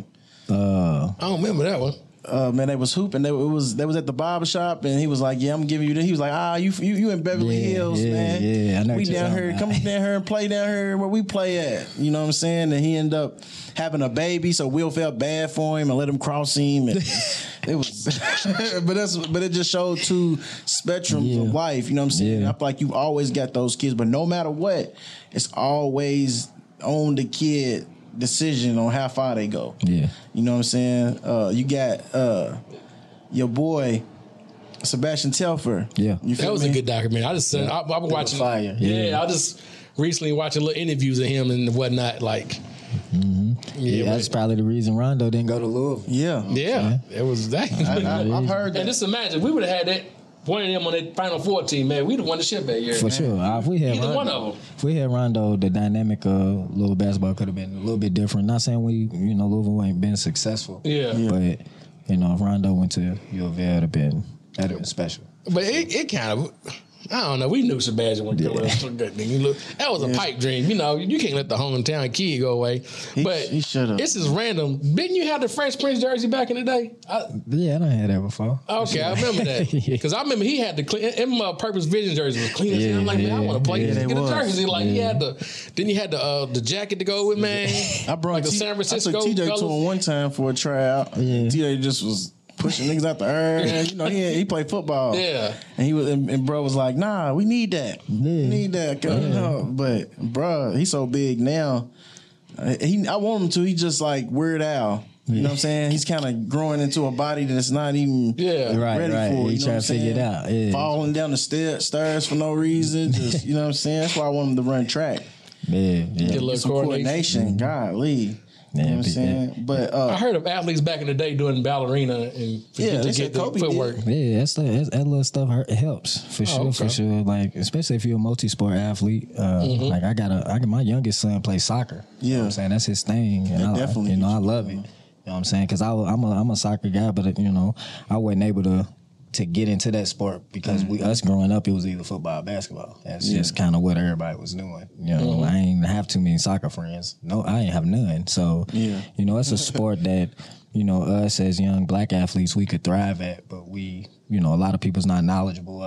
Uh, I don't remember that one. Uh, man, they was hooping. They it was they was at the barber shop, and he was like, "Yeah, I'm giving you this." He was like, "Ah, you you, you in Beverly yeah, Hills, yeah, man? Yeah, I know we down here. Come down here and play down here where we play at." You know what I'm saying? And he ended up having a baby, so Will felt bad for him and let him cross him. And it was, but that's but it just showed two spectrums yeah. of life. You know what I'm saying? Yeah. I feel like you've always got those kids, but no matter what, it's always on the kid decision on how far they go. Yeah. You know what I'm saying? Uh, you got uh, your boy Sebastian Telfair. Yeah. You that was me? a good documentary. I just said yeah. I, I was watching fire. Yeah, yeah, I just recently watching little interviews of him and whatnot. Like, mm-hmm. yeah, yeah that's probably the reason Rondo didn't go to Louisville. Yeah, yeah, it was that. I, I, I've heard that. And just imagine we would have had that. One of them on that Final Four team, man, we'd have won the ship that year. For man. sure. Uh, if we had Either Rondo, one of them. If we had Rondo, the dynamic of Louisville basketball could have been a little bit different. Not saying we, you know, Louisville ain't been successful. Yeah. yeah. But, you know, if Rondo went to U of L, it'd have been, that'd have been special. But it, it kind of, I don't know, we knew Sebastian went to yeah. Look, that was a yeah. pipe dream. You know, you can't let the hometown kid go away. He, but he should have. This is random. Didn't you have the Fresh Prince jersey back in the day? I, yeah, I done had that before. Okay, sure. I remember that. Because yeah. I remember he had the clean, and my Purpose Vision jersey was clean as yeah, hell. I'm like, man, yeah, I want to play yeah, this. Get a jersey. Like, yeah. he had the, then he had the uh, the jacket to go with, man. I brought like T- the San Francisco. I took T J colors. to him one time for a tryout. Yeah. T J just was pushing niggas out the air. You know, he he played football. Yeah. And he was and, and bro was like, nah, we need that. Yeah. We need that. Yeah. No. But bro, he's so big now. Uh, he I want him to. He just like Weird Al. You know what I'm saying? He's kind of growing into a body that's not even yeah. right, ready right. for it. He trying to figure it out. Yeah. Falling down the stair, stairs for no reason. Just, you know what I'm saying? That's why I want him to run track. Yeah, yeah. Get a little some coordination. coordination. Golly. You know what I'm saying? But uh, I heard of athletes back in the day doing ballerina and yeah, to get the footwork. Did. Yeah, that's, that's, that little stuff hurt, it helps for sure, oh, okay. for sure. Like especially if you're a multi-sport athlete. Uh, mm-hmm. Like I got a, I got my youngest son play soccer. Yeah, you know what I'm saying that's his thing. And I, definitely, you know, I love it. You know what I'm saying? Because I'm a, I'm a soccer guy, but you know, I wasn't able to. to get into that sport because mm-hmm. we us growing up it was either football or basketball. That's yeah. just kind of what everybody was doing. You know, mm-hmm. I ain't have too many soccer friends. No, I ain't have none. So yeah. you know, it's a sport that, you know, us as young black athletes we could thrive at, but we, you know, a lot of people's not knowledgeable of it.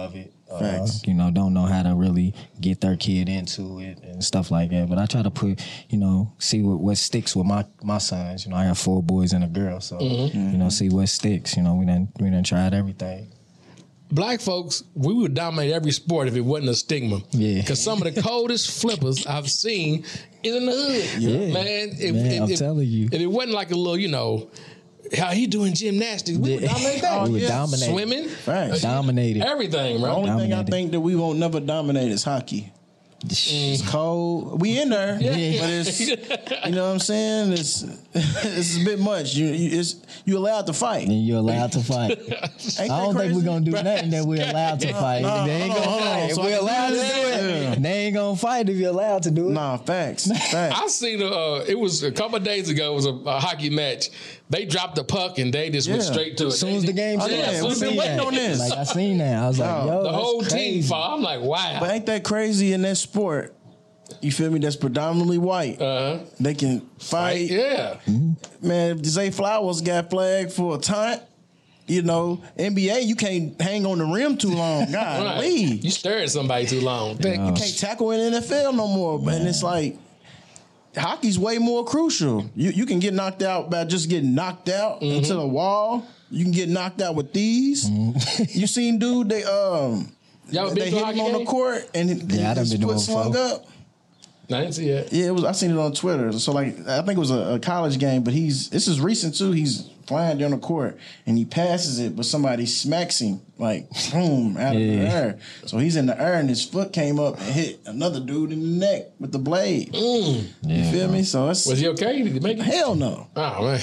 Uh, you know, don't know how to really get their kid into it and stuff like that. But I try to put, you know, see what, what sticks with my, my sons. You know, I have four boys and a girl, so mm-hmm. you know, see what sticks. You know, we done we done tried everything. Black folks, we would dominate every sport if it wasn't a stigma. Yeah. Because some of the coldest flippers I've seen is in the hood. Yeah. Man, if, Man, if, I'm if, telling you. If it wasn't like a little, you know, how he doing gymnastics, we would Yeah. dominate that. We would yeah. dominate. Swimming, Right. Dominated. everything, The bro. only thing I Dominated. think that we won't never dominate is hockey. It's cold. We in there, Yeah. but it's you know what I'm saying. It's it's a bit much. You, you it's you allowed to fight. And you're allowed to fight. Ain't I that don't think crazy? we're gonna do nothing that we're allowed to fight. no, they ain't hold gonna on, hold on. fight. If So I we're can allowed to do do this? it, they ain't gonna fight if you're allowed to do it. Nah, facts, facts. I seen a, uh, it was a couple of days ago. It was a, a hockey match. They dropped the puck and they just went Yeah. straight to it. As soon as the game Oh, started, yeah, I we've been seen waiting that. on this. Like I seen that. I was like, No. yo, the that's whole team crazy. fought. I'm like, wow. But ain't that crazy in that sport? You feel me? That's predominantly white. Uh-huh. They can fight. Yeah. Man, if Zay Flowers got flagged for a taunt, you know, N B A, you can't hang on the rim too long. God, Right. leave. You stared somebody too long. You can't tackle in the N F L no more. Man. And it's like, hockey's way more crucial. You you can get knocked out by just getting knocked out Mm-hmm. into the wall. You can get knocked out with these. Mm-hmm. You seen dude, they um Y'all been they to a hit hockey him on the game? court and it, Yeah, I done his been to foot one slung before. up. I didn't see it. Yeah, it was. I seen it on Twitter. So like, I think it was a, a college game, but he's this is recent too. He's flying down the court and he passes it, but somebody smacks him like boom out of the Yeah. air. So he's in the air and his foot came up and hit another dude in the neck with the blade. You feel me? So it's Was he okay? Did he make it? hell no. Oh man.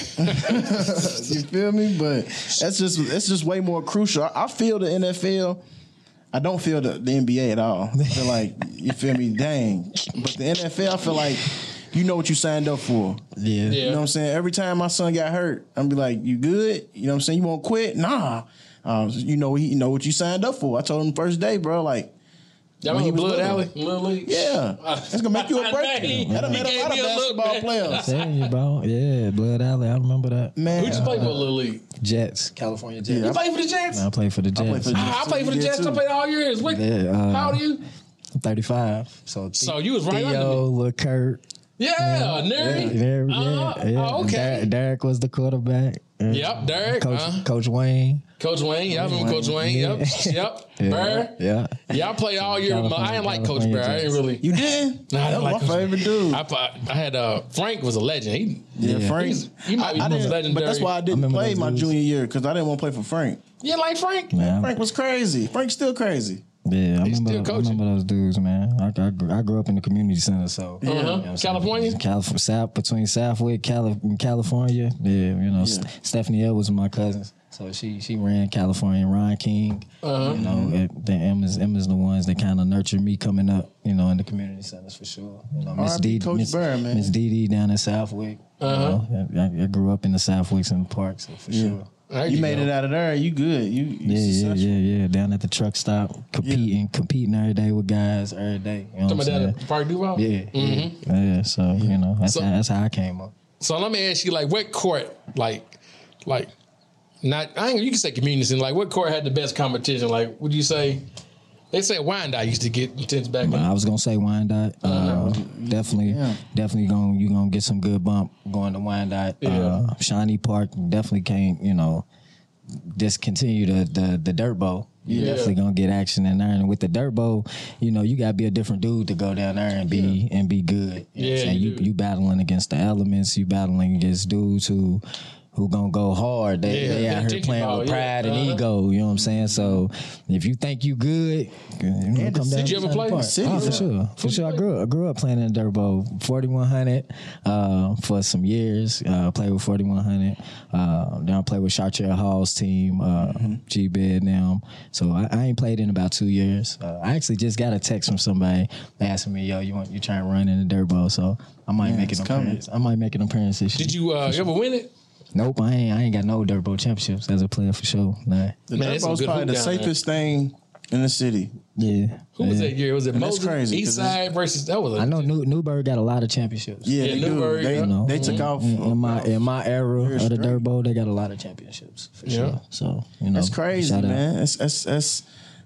You feel me? But that's just that's just way more crucial. I, I feel the N F L. I don't feel the, the N B A at all. I feel like, you feel me? Dang. But the N F L, I feel like you know what you signed up for. Yeah. Yeah. You know what I'm saying? Every time my son got hurt, I'm be like, you good? You know what I'm saying? You won't quit? Nah. Uh, you know he, you know what you signed up for. I told him first day, bro, like, Y'all When he remember was Blood little. Alley? Little League? yeah. That's gonna make you a breaker. He That'll make a gave lot of me a look, basketball man. players. Saying you, bro. Yeah, Blood Alley. I remember that. Man. Who'd you play for Little League? Jets, California Jets. Yeah, You played for the Jets? I played for the Jets. played for the Jets. I played for the You did Jets. I too. played all years. What, Yeah, uh, how old are you? I'm thirty-five. So, So you was right under Theo, me. Lil Kurt. Yeah, Nerdy. Yeah, yeah, Uh, yeah. oh, okay. Derek, Derek was the quarterback. Uh, Yep, Derek. Coach, uh, Coach Wayne. Coach Wayne. Yeah, I remember Coach Wayne. Yep. Yep. Yeah, Burr. yeah. Yeah, I played all year. But I didn't like Coach California Burr. I didn't Jets. really. You did? Nah, I That didn't was like my Coach- favorite dude. I, I had uh, Frank was a legend. He, Yeah, Yeah. Frank. He's- he might be I, I the most didn't, legendary. but that's why I didn't remember play those my dudes. junior year because I didn't want to play for Frank. yeah, like Frank. Man, Frank was crazy. Frank's still crazy. Yeah, I He's remember, still I coaching. remember those dudes, man. I, I, grew, I grew up in the community center, so Uh-huh. you know what I'm saying? California? Calif- South between Southwick, Cali- and California. Yeah, you know, St- Stephanie L was my cousin, so she she ran California. Ryan King, Uh-huh. you know, it, the Emma's Emma's the ones that kind of nurtured me coming up, you know, in the community centers for sure. You know, Miss R I P Dee Coach Miss Burr, man. Miss Dee Dee down in Southwick. Uh-huh. You know, I, I grew up in the Southwicks and the parks, so for sure. There You made go. it out of there. You good. You, you Yeah, yeah, successful. yeah, yeah. Down at the truck stop, competing, competing every day with guys every day. You know Talking what about I'm that saying? at Park Duval? Yeah, Mm-hmm. yeah, yeah. So you know, that's So- how, that's how I came up. So let me ask you, like, what court, like, like, not, I ain't, you can say community center, like, what court had the best competition? Like, would you say, they say Wyandotte used to get intense back I then. was gonna say Wyandotte. Uh, definitely, Yeah. definitely gonna you gonna get some good bump going to Wyandotte. Yeah. Uh, Shawnee Park definitely can't you know discontinue the the the dirt bowl. You Yeah. definitely gonna get action in there, and with the dirt bowl, you know you gotta be a different dude to go down there and be and be good. You know what I'm Yeah, saying? you you do. you battling against the elements. You battling against dudes who. Who gonna go hard? They, Yeah, they yeah, out here thinking playing about, with yeah. pride and Uh-huh. ego. You know what I'm saying? So if you think you good, you know, come down. Did you ever to play? Park. City, Oh, for yeah. sure, for sure. I grew up, I grew up playing in the dirt bowl, forty-one hundred uh, for some years. Uh, played with forty-one hundred. Uh, then I played with Chartier Hall's team, uh, G Bed now. So I, I ain't played in about two years. Uh, I actually just got a text from somebody asking me, "Yo, you want you trying to run in the dirt bowl?" So I might Yeah, make it's an coming. appearance. I might make an appearance this year. Did you, uh, you ever win it? Nope, I ain't. I ain't got no dirt bowl championships as a player for sure. Nah. The Man, dirt it's some bowl's good probably hoop the down there. safest thing in the city. Yeah. Who was yeah. that year? Was it And that's Moses? crazy, East 'cause it's- Side versus, that was a, I know New, Newburgh got a lot of championships. Yeah, Yeah, they do. Newburgh, They, yeah. You know, they took off. in, in my in my era Years of the straight. dirt bowl, they got a lot of championships for Yeah. sure. So you know, That's crazy, shout out. man. That's that's that's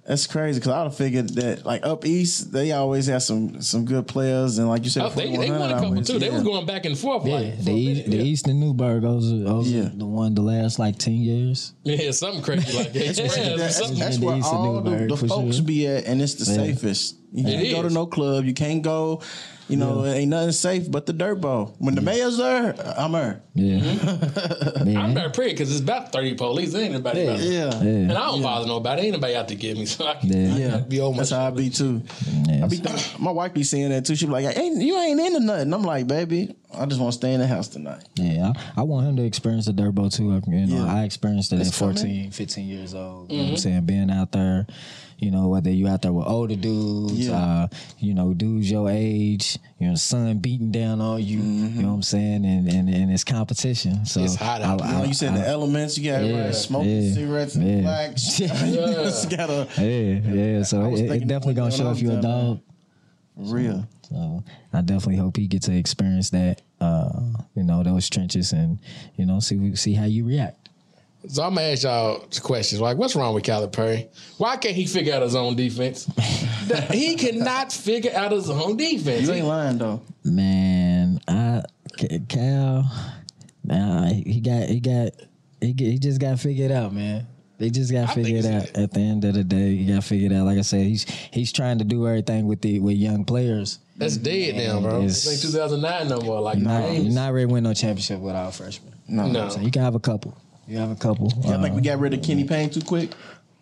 That's crazy because I would have figured that like up east they always have some some good players and like you said, oh, they, they won a couple always, too. Yeah. They was going back and forth. Yeah, like, the East, the yeah. East and Newburgh, those are, those Yeah. are the one the last like ten years. Yeah, something crazy like that. That's, yeah, that's, something- that's The where East and all the, Newburgh, the for folks sure. be at, and it's the Yeah. safest. You It can't go to is. no club. You can't go. You know, it ain't nothing safe but the dirt bowl. When the mayor's there, I'm there. Yeah, I'm yeah, very pretty because it's about thirty police. There ain't nobody. about it. Yeah, And yeah. I don't bother nobody. Ain't nobody out to get me. So I can Yeah. yeah. be on my That's how I be too. Yeah. I be th- my wife be saying that too. She be like, "Hey, you ain't into nothing." I'm like, "Baby, I just want to stay in the house tonight." Yeah, I, I want him to experience the dirt bowl too. You know, Yeah. I experienced it Let's at come in. fourteen, fifteen years old. You know what I'm saying? Being out there, you know, whether you out there with older dudes, Yeah. uh, you know, dudes your age, you know, sun beating down on you, Mm-hmm. you know what I'm saying? And and, and it's competition. So It's hot out I- You know, I- you said I- the elements. You got Yeah, everybody smoking yeah, cigarettes and yeah. black. You just gotta Yeah, yeah. So I was it, it thinking definitely that gonna when show I if was you a down there. dog. real. So I definitely hope he get to experience that, uh, you know, those trenches and, you know, see see how you react. So I'm gonna ask y'all questions like, what's wrong with Calipari? Why can't he figure out his own defense? That- he cannot figure out his own defense. You ain't lying though. Man, I Ca- Cal, nah, he got he got he get, he just got figured out, man. They just got I think figured it's- out. At the end of the day, he got figured out. Like I said, he's he's trying to do everything with the with young players. That's dead now, bro. It's- It's like two thousand nine no more. Like, You're not, nah, you're not ready to win no championship without freshmen. No. No. So you can have a couple. You have a couple. I think Uh, we got rid of Kenny Payne too quick.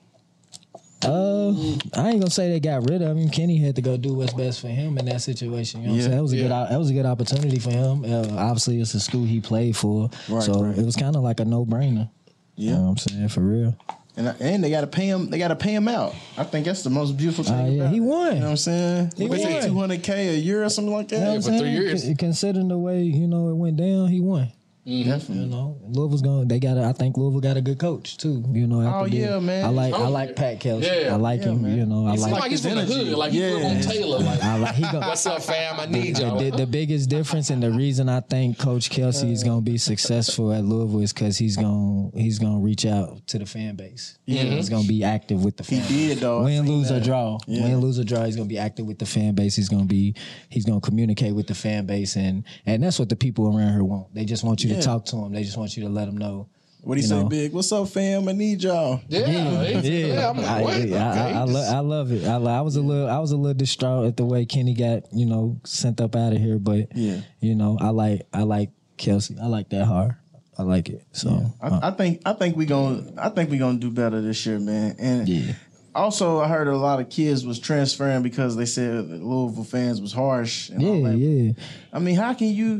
Uh, I ain't gonna say they got rid of him. Kenny had to go do what's best for him in that situation. You know what Yeah, I'm saying? That was a good. yeah. That was a good opportunity for him. Uh, obviously, it's a school he played for, Right, so right. it was kind of like a no brainer. You know what I'm saying? For real. And, and they got to pay him. They got to pay him out. I think that's the most beautiful thing. Uh, yeah, about he it. won. You know what I'm saying? He They say won. two hundred k a year or something like that. You know what I'm for three saying? years. Con- Considering the way you know it went down, he won. Definitely. You know, Louisville's going. They got. A, I think Louisville got a good coach too. You know. after Oh, the- yeah, man. I like. I Oh, like yeah. Pat Kelsey. Yeah. I like Yeah, him. man. You know. I He seems like. like he's his from the energy. hood. Like he grew up Yeah. on Taylor. Like, I like. He go, what's up, fam? I need The, y'all. the, the biggest difference and the reason I think Coach Kelsey is going to be successful at Louisville is because he's going he's going to reach out to the fan base. Yeah, he's going to be active with the fan. He did, though. I Win, seen lose or that. draw. Yeah. Win, lose or draw. He's going to be active with the fan base. He's going to be he's going to communicate with the fan base, and and that's what the people around here want. They just want you Yeah. to talk to them. They just want you to let them know. What do you You say, know. Big? What's up, fam? I need y'all. yeah, yeah, yeah. I'm like, I, what? I, Okay, I, I, lo- just- I love it. I, lo- I was a little, I was a little distraught at the way Kenny got, you know, sent up out of here. But Yeah. you know, I like, I like Kelsey. I like that hard. I like it. So I, I think I think we gonna I think we gonna do better this year, man. And Yeah. also, I heard a lot of kids was transferring because they said that Louisville fans was harsh. And all yeah, that. yeah. I mean, how can you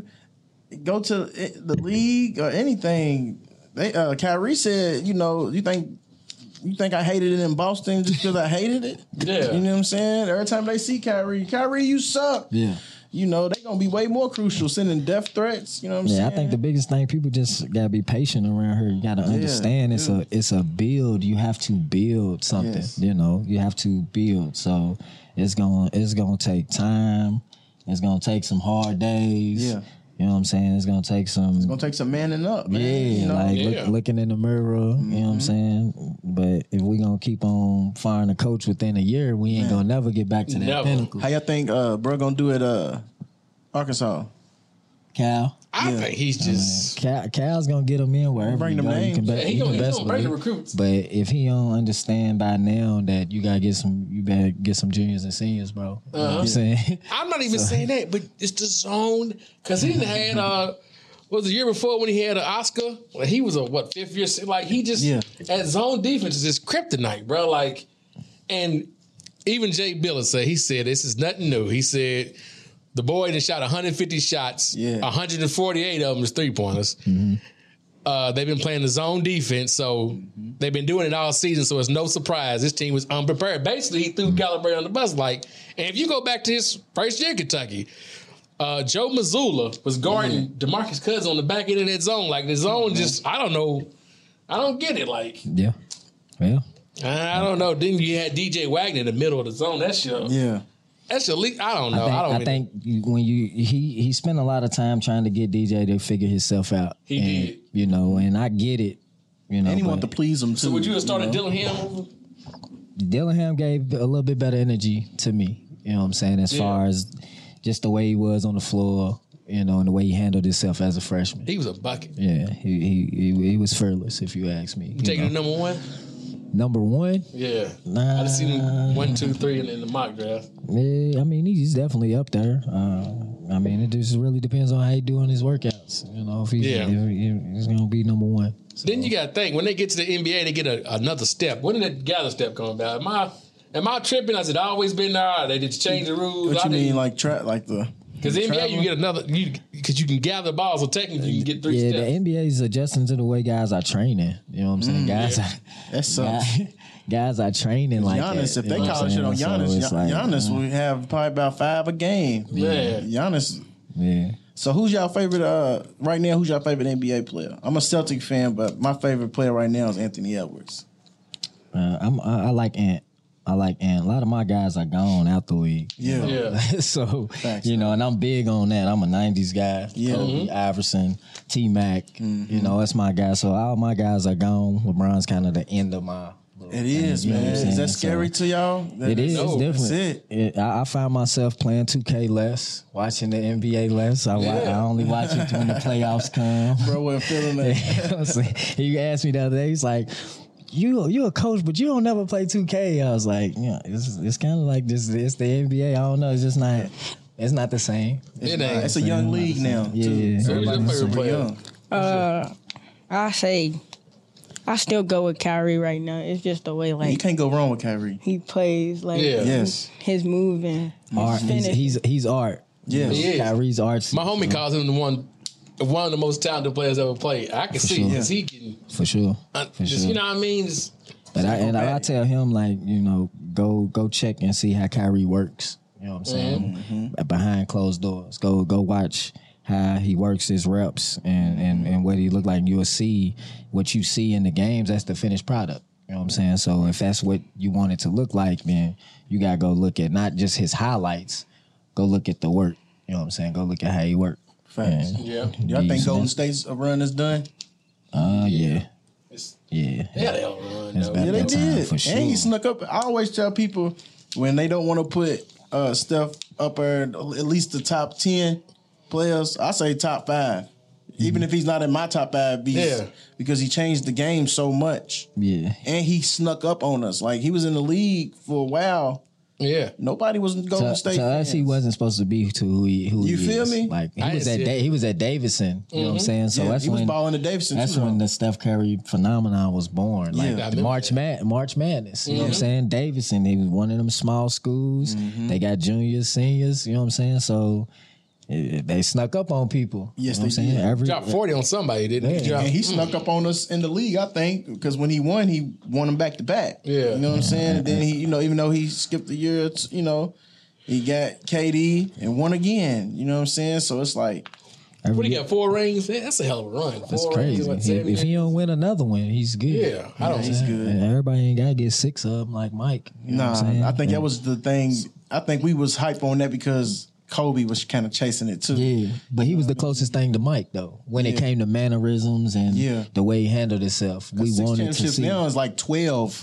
go to the league or anything? They uh, Kyrie said, you know, you think you think I hated it in Boston just because I hated it? Yeah. You know what I'm saying? Every time they see Kyrie, Kyrie, you suck. Yeah. You know, they gonna be way more crucial, sending death threats. You know what I'm Yeah, saying? I think the biggest thing people just gotta be patient around here. You gotta understand it's yeah. a it's a build. You have to build something. Yes. You know, you have to build. So it's gonna it's gonna take time. It's gonna take some hard days. Yeah. You know what I'm saying? It's gonna take some. It's gonna take some manning up, man. Yeah, you know? like Yeah. Look, looking in the mirror, you know what Mm-hmm. I'm saying? But if we gonna keep on firing a coach within a year, we ain't gonna never get back to that Never. pinnacle. How y'all think uh bro gonna do at uh Arkansas? Cal, I Yeah. think he's just. Cal, Cal's gonna get him in wherever Bring you them go. You names. can Yeah, bet, he you gonna, can he best gonna bring the believe. recruits. But if he don't understand by now that you gotta get some, you better get some juniors and seniors, bro. You know what I'm saying? I'm not even saying that, but it's the zone because he done had uh, what was the year before when he had an Oscar? Well, he was a what fifth year? Like he just Yeah. at zone defense is just kryptonite, bro. Like, and even Jay Billis said he said this is nothing new. He said the boy that shot one hundred fifty shots, Yeah. one hundred forty-eight of them is three pointers. Uh, they've been playing the zone defense, so they've been doing it all season. So it's no surprise this team was unprepared. Basically, he threw Calipari on the bus. Like, and if you go back to his first year in Kentucky, uh, Joe Mazzulla was guarding DeMarcus Cousins on the back end of that zone. Like the zone, just I don't know, I don't get it. Like Yeah. Yeah. I don't know. Then you had D J Wagner in the middle of the zone. That's your, Yeah. that's your league. I don't know. I think, I don't. I even- think you- when you he he spent a lot of time trying to get D J to figure himself out. He and, did. You know, and I get it. You know, And he want to but- please them too. So would you have started know? Dylan Ham over? Dillingham gave a little bit better energy to me. You know what I'm saying? As yeah. far as just the way he was on the floor, you know, and the way he handled himself as a freshman. He was a bucket. Yeah, he he he, he was fearless, if you ask me. You taking the number one? Number one? Yeah. Nah. I just seen him one, two, three in, in the mock draft. Yeah, I mean, he's definitely up there. Uh, I mean, it just really depends on how he doing his workouts. You know, if he's, yeah. if he's going to be number one. So. Then you got to think, when they get to the N B A, they get a, another step. When did that gather step come about? Am I, am I tripping? Has it always been there? They just changed the rules? What you mean, like, tra- like the... Because the N B A, you get another, because you, you can gather balls, so technically you can get three yeah, steps. Yeah, the N B A is adjusting to the way guys are training. You know what I'm saying? Mm, guys, yeah. are, that sucks. Guys, guys are training like Giannis, that. If they call shit on Giannis, so like, Giannis uh, would have probably about five a game. Yeah. Giannis. Yeah. So who's your favorite, uh, right now, who's your favorite N B A player? I'm a Celtic fan, but my favorite player right now is Anthony Edwards. Uh, I'm, I, I like Ant. I like, and a lot of my guys are gone out the league. Yeah. yeah. so, Thanks, you know, man. and I'm big on that. I'm a nineties guy. Yeah. Kobe, Mm-hmm. Iverson, T-Mac. Mm-hmm. You know, that's my guy. So all my guys are gone. LeBron's kind of the end of my It is, thing, man. Is that scary so, to y'all? That, it is. no, It's different. That's it. it I, I find myself playing two K less, watching the N B A less. I, Yeah. I only watch it when the playoffs come. Bro wasn't feeling that. He asked me the other day, he's like, You you a coach, but you don't never play two K. I was like, yeah, it's it's kind of like this. It's the N B A. I don't know. It's just not. It's not the same. It's, It not, ain't. it's a young league now. Yeah. Too. yeah. So who's your Everybody's favorite super player? young. Uh, I say, I still go with Kyrie right now. It's just the way You like can't go wrong with Kyrie. he plays, like Yeah. Yes. his move and his Art. He's, finish. he's he's art. Yes. He is. Kyrie's art. My homie calls him the one, one of the most talented players ever played. I can see sure. because he can, for sure. uh, For just, sure. you know what I mean? Just, But I, and I, I tell him, like, you know, go go check and see how Kyrie works. You know what I'm saying? Mm-hmm. Behind closed doors. Go go watch how he works his reps and, and, and what he look like. You'll see what you see in the games. That's the finished product. You know what I'm saying? So if that's what you want it to look like, then you got to go look at not just his highlights. Go look at the work. You know what I'm saying? Go look at how he work. Facts. And yeah. Y'all do think you Golden see State's run is done? that? Uh, yeah. It's, Yeah. yeah, they all run. It's though. better. Yeah, they That time, did. for sure. And he snuck up. I always tell people when they don't want to put uh, stuff up there, at least the top ten players, I say top five. Mm-hmm. Even if he's not in my top five, because, Yeah. because he changed the game so much. Yeah. And he snuck up on us. Like, he was in the league for a while. Yeah. Nobody was Golden To, State to us, fans. he wasn't supposed to be to who he who You he feel is. me? Like he I was didn't at see da- it. he was at Davidson. You know what I'm saying? So Yeah, that's he was when balling at Davidson, That's too, when though. the Steph Curry phenomenon was born. Like Yeah. I the remember March that. Mad March Madness. You know what I'm saying? Davidson. He was one of them small schools. Mm-hmm. They got juniors, seniors. You know what I'm saying? So it, they snuck up on people. Yes, you know what they I'm saying? did. Every Dropped forty on somebody, didn't he? Yeah. Dropped, And he snuck up on us in the league, I think, because when he won, he won them back to back. Yeah. You know what I'm saying? And then he, you know, even though he skipped a year, it's, you know, he got K D and won again. You know what I'm saying? So it's like, every What he year- got, four rings? Yeah, that's a hell of a run. That's Four crazy. Rings, what, If, seven if he years? don't win another one, he's good. Yeah, I don't. he's good. And everybody ain't gotta get six of them like Mike. You know nah, what I'm saying? I think Yeah. that was the thing. I think we was hype on that because Kobe was kind of chasing it too. Yeah, but he was the closest thing to Mike though. When it Yeah. came to mannerisms and Yeah. the way he handled himself, we Six wanted to championships see. now is like twelve.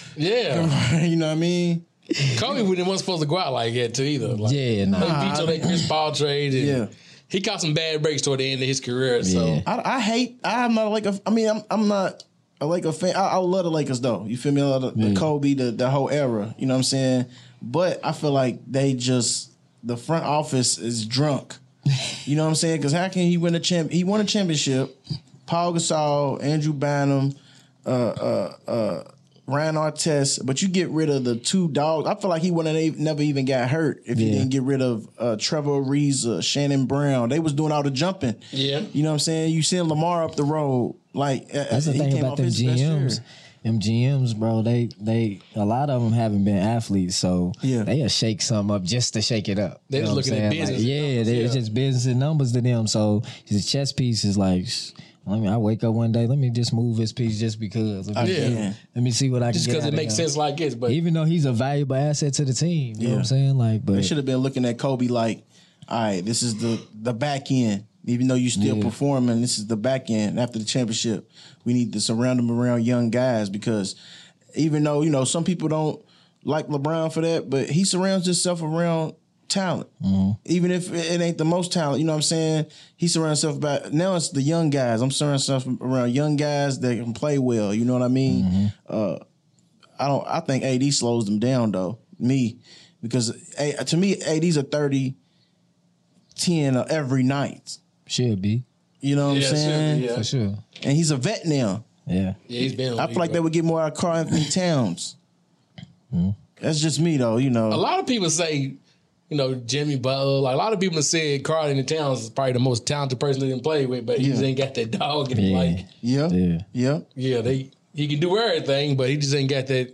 Yeah. You know what I mean? Kobe wasn't supposed to go out like that too either. Like, Yeah, nah. They vetoed that Chris Paul trade. And Yeah. He caught some bad breaks toward the end of his career. So Yeah. I, I hate. I'm not like a. I mean, I'm. I'm not a Laker fan. I, I love the Lakers though. You feel me? I love the, the Yeah. Kobe, the the whole era. You know what I'm saying? But I feel like they just the front office is drunk. You know what I'm saying? Because how can he win a champ? He won a championship. Paul Gasol, Andrew Bynum, uh, uh, uh, Ryan Artest, but you get rid of the two dogs. I feel like he wouldn't have never even got hurt if you Yeah. didn't get rid of uh, Trevor Ariza, Shannon Brown. They was doing all the jumping. Yeah. You know what I'm saying? You send Lamar up the road. Like That's the he thing came about off them his G best Ms. year. Them G Ms, bro, they they a lot of them haven't been athletes, so Yeah. they'll shake something up just to shake it up. They You just know what looking I'm at saying? business Like, and yeah, numbers, they- it's yeah. just business and numbers to them. So his chess piece is like, sh- let me. I wake up one day, let me just move his piece just because. Let me, Yeah. Yeah. let me see what I just can get. because it out of makes him. sense like this, but Even though he's a valuable asset to the team, you know what I'm Yeah. saying? Like, They but should have been looking at Kobe like, all right, this is the the back end. Even though you still Yeah. performing, this is the back end. After the championship, we need to surround him around young guys because even though, you know, some people don't like LeBron for that, but he surrounds himself around talent. Mm-hmm. Even if it ain't the most talent, you know what I'm saying? He surrounds himself about, now it's the young guys. I'm surrounding myself around young guys that can play well, you know what I mean? Mm-hmm. Uh, I don't, I think A D slows them down though, me, because uh, to me, A D's a thirty ten every night. Should be. You know what yeah, I'm saying? Yeah. For sure. And he's a vet now. Yeah. Yeah, he's been. I feel like they would get more out of Karl Anthony Towns. Mm. That's just me, though. You know, a lot of people say, you know, Jimmy Butler. Like a lot of people have said Karl Anthony Towns is probably the most talented person they can play with, but he yeah. just ain't got that dog in him. Yeah. Like, yeah, yeah, yeah. Yeah, they he can do everything, but he just ain't got that.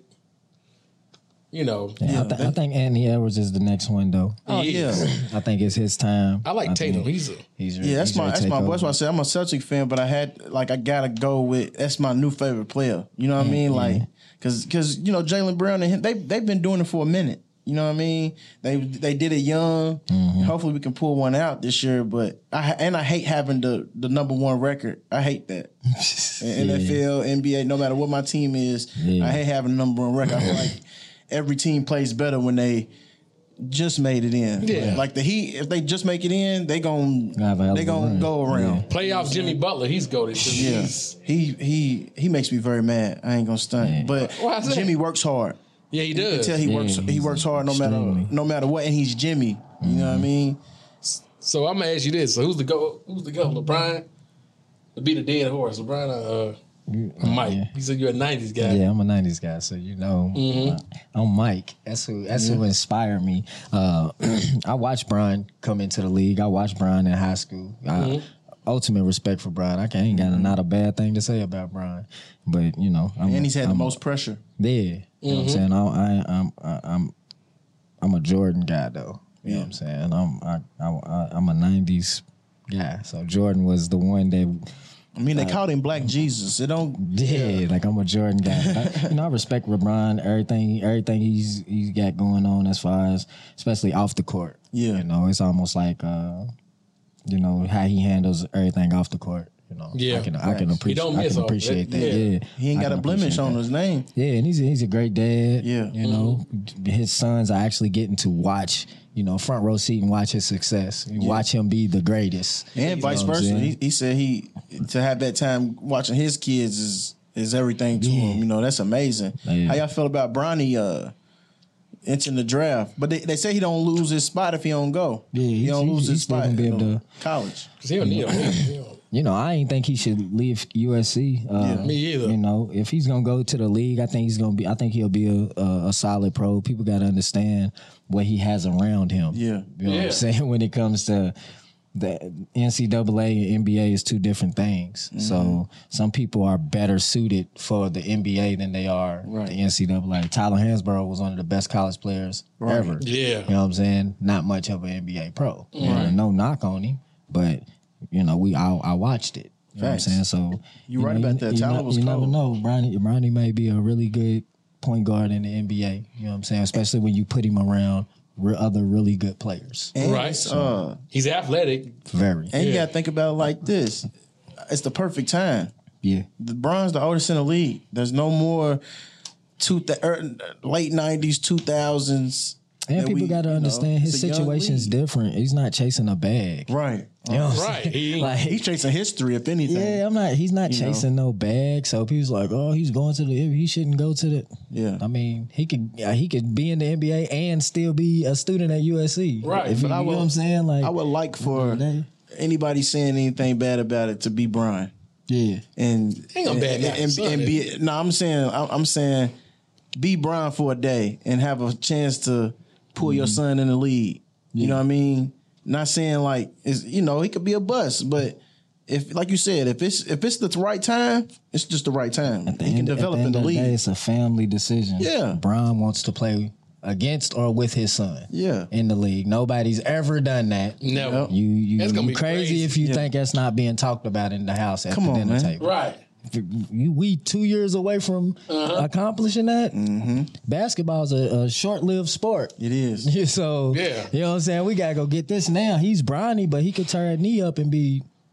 You know, yeah, I, th- I think Anthony Edwards is the next one, though. Oh yeah, I think it's his time. I like I Tatum. He's a, he's yeah. That's he's my that's my. That's why I said I'm a Celtic fan, but I had like I gotta go with that's my new favorite player. You know what mm-hmm. I mean? Like because because you know Jaylen Brown and him, they they've been doing it for a minute. You know what I mean? They they did it young. Mm-hmm. Hopefully we can pull one out this year. But I and I hate having the the number one record. I hate that. yeah. N F L, N B A, no matter what my team is, yeah. I hate having the number one record. I feel like every team plays better when they just made it in. Yeah. Like the Heat, if they just make it in, they gon' they gonna go around. Yeah. Playoffs Jimmy Butler, he's goated. Yeah. He's, he he he makes me very mad. I ain't gonna stunt. Yeah. But Jimmy works hard. Yeah, he does. You can tell he yeah, works he works hard no matter no matter what, and he's Jimmy. You mm-hmm. know what I mean? So I'm gonna ask you this: so who's the go? Who's the go? LeBron? To beat a dead horse, LeBron. Uh, uh, Mike. Yeah. You said you're a nineties guy. Yeah, I'm a nineties guy. So you know, mm-hmm. uh, I'm Mike. That's who. That's mm-hmm. who inspired me. Uh, I watched Brian come into the league. I watched Brian in high school. Mm-hmm. I, ultimate respect for Brian. I ain't got a, not a bad thing to say about Brian, but you know, I'm, and he's had I'm, the most pressure. Yeah, you mm-hmm. know what I'm saying. I, I, I'm, I, I'm, I'm a Jordan guy though. You yeah. know what I'm saying. I'm, I, I, I'm a nineties guy. So Jordan was the one that. I mean, they uh, called him Black Jesus. It don't. Yeah, yeah. Like I'm a Jordan guy. I, you know, I respect LeBron. Everything, everything he's he's got going on as far as, especially off the court. Yeah, you know, it's almost like. Uh, You know how he handles everything off the court. You know, yeah, I can I can appreciate I can appreciate that. Yeah. yeah, he ain't got a blemish on his name. Yeah, and he's a, he's a great dad. Yeah, you know, mm-hmm. his sons are actually getting to watch. You know, front row seat and watch his success. You yeah. watch him be the greatest, and vice versa. He, he said he to have that time watching his kids is is everything to yeah. him. You know, that's amazing. Yeah. How y'all feel about Bronny? Uh, entering the draft, but they, they say he don't lose his spot if he don't go. Yeah, he don't lose his spot in college. He don't need him. You know, I ain't think he should leave U S C. Uh, yeah, me either. You know, if he's gonna go to the league, I think he's gonna be. I think he'll be a, a, a solid pro. People got to understand what he has around him. Yeah, you know yeah. what I'm saying when it comes to. The N C double A and N B A is two different things. Mm-hmm. So some people are better suited for the N B A than they are right. the N C double A. Tyler Hansborough was one of the best college players right. ever. Yeah. You know what I'm saying? Not much of an N B A pro. Right. And no knock on him, but you know, we I, I watched it. You know what I'm saying? So You're you right know, about you, that. You, Tyler know, was you cold. never know. Bronny, Bronny may be a really good point guard in the N B A. You know what I'm saying? Especially when you put him around other really good players. And right. So, uh, he's athletic. Very. And yeah. you got to think about it like this. It's the perfect time. Yeah. The Bron's the oldest in the league. There's no more two th- er, late nineties, two thousands. And people got to understand know, his situation's different. He's not chasing a bag. Right. You know right. He, like, he's chasing history, if anything. Yeah, I'm not. He's not you chasing know? no bag. So people's like, oh, he's going to the. He shouldn't go to the. Yeah. I mean, he could. He could be in the N B A and still be a student at U S C. Right. If but you, I you would, know what I'm saying? Like, I would like for anybody saying anything bad about it to be Brian. Yeah. And ain't gonna bad and, and, and be. No, I'm saying. I'm saying, be Brian for a day and have a chance to pull mm-hmm. your son in the league. Yeah. You know what I mean? Not saying like it's, you know, he could be a bust, but if like you said, if it's if it's the right time, it's just the right time. At the he end, can develop at the end in the of league. The day, it's a family decision. Yeah, Brian wants to play against or with his son. Yeah, in the league, nobody's ever done that. No, you you that's gonna you be crazy, crazy if you yeah. think that's not being talked about in the house at Come the on, dinner man. table. Right. You, we two years away from uh-huh. accomplishing that. Mm-hmm. Basketball is a, a short-lived sport. It is. So, yeah. you know what I'm saying? We got to go get this now. He's Bronny, but he could turn a knee up and be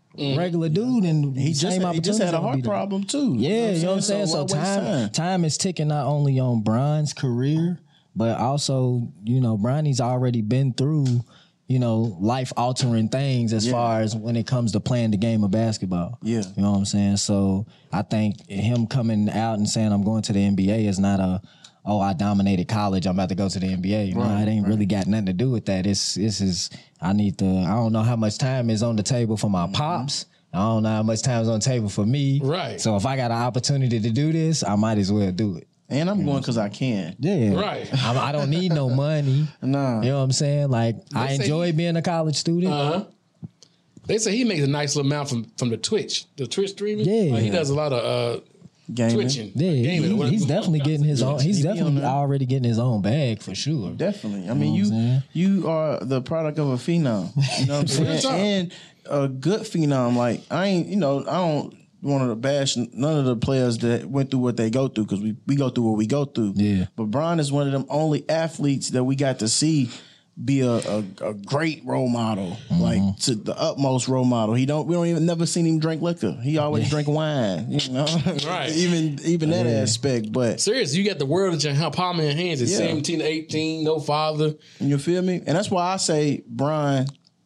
mm. regular dude, and he just same he just had a heart problem too. Yeah, you know what I'm saying. So, so time, time time is ticking not only on Bron's career, but also you know Bronny's already been through you know life altering things as yeah. far as when it comes to playing the game of basketball. Yeah, you know what I'm saying. So I think him coming out and saying I'm going to the N B A is not a oh, I dominated college, I'm about to go to the N B A. You know, right, it ain't right. really got nothing to do with that. It's this is I need to I don't know how much time is on the table for my mm-hmm. pops. I don't know how much time is on the table for me. Right. So if I got an opportunity to do this, I might as well do it. And I'm you going because I can. Yeah. Right. I'm, I don't need no money. No. You know what I'm saying? Like they I enjoy he, being a college student. Uh-huh. They say he makes a nice little amount from, from the Twitch, the Twitch streaming. Yeah. Like he does a lot of uh Gaming. Twitching. Yeah, gaming, he, he's definitely getting his own. He's he definitely already getting his own bag for sure. Definitely. I mean, you know you, you are the product of a phenom. You know what I'm saying? And a good phenom. Like I ain't, you know, I don't want to bash none of the players that went through what they go through because we we go through what we go through. Yeah. But Bron is one of them only athletes that we got to see be a, a, a great role model, mm-hmm. like to the utmost role model. He don't we don't even never seen him drink liquor. He always yeah. drink wine, you know. Right. even even that yeah. aspect. But seriously, you got the world at your palm in your hands at yeah. seventeen, eighteen, no father. You feel me? And that's why I say Bron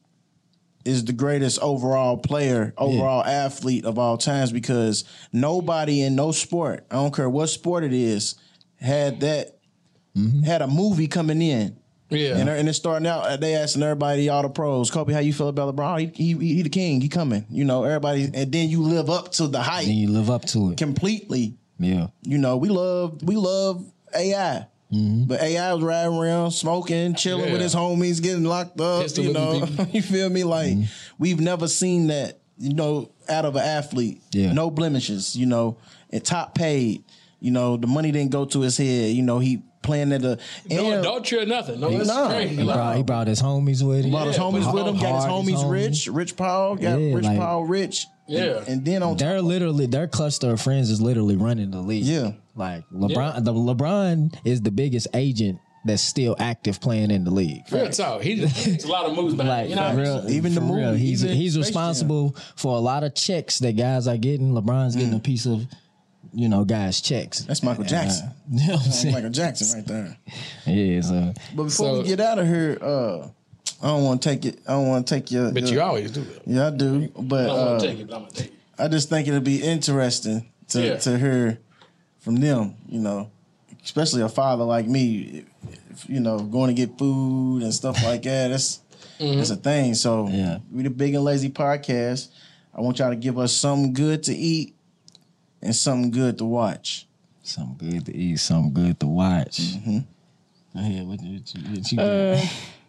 is the greatest overall player, overall yeah. athlete of all times because nobody in no sport, I don't care what sport it is, had that mm-hmm. had a movie coming in. Yeah, and, and it's starting out. They asking everybody, all the pros, Kobe, how you feel about LeBron? He, he, he the king. He coming. You know, everybody, and then you live up to the hype. Then you live up to it completely. Yeah, you know, we love we love A I, mm-hmm. but A I was riding around, smoking, chilling yeah. with his homies, getting locked up. Pistol you know, you feel me? Like mm-hmm. we've never seen that. You know, out of an athlete, yeah. no blemishes. You know, and top paid. You know, the money didn't go to his head. You know, he. Playing at a no adultery or nothing. No, that's no. crazy. He brought, he brought his homies with him. He brought his yeah, homies with him. Got his homies, homies rich. Rich Paul. Got yeah, Rich like, Paul rich. Yeah. And, and then on they're top literally their cluster of friends is literally running the league. Yeah. Like LeBron. Yeah. The LeBron is the biggest agent that's still active playing in the league. Real talk. He it's a lot of moves behind. Like, you know, real, even the movie. Real, he's even he's responsible Jam. for a lot of checks that guys are getting. LeBron's getting mm. a piece of. You know, guys' checks. That's Michael Jackson. Uh, you know what I'm saying? Michael Jackson right there. Yeah, so. But before so, we get out of here, uh, I don't want to take it. I don't want to take your. But your, you always do it. Yeah, I do. But I don't uh, want to take it. But I'm gonna take it. I just think it'll be interesting to yeah. to hear from them. You know, especially a father like me. If, you know, going to get food and stuff like that. That's mm-hmm. that's a thing. So yeah. we the Big and Lazy podcast. I want y'all to give us something good to eat. And something good to watch. Something good to eat, something good to watch. Mm-hmm. Go ahead, what, what you, what you uh,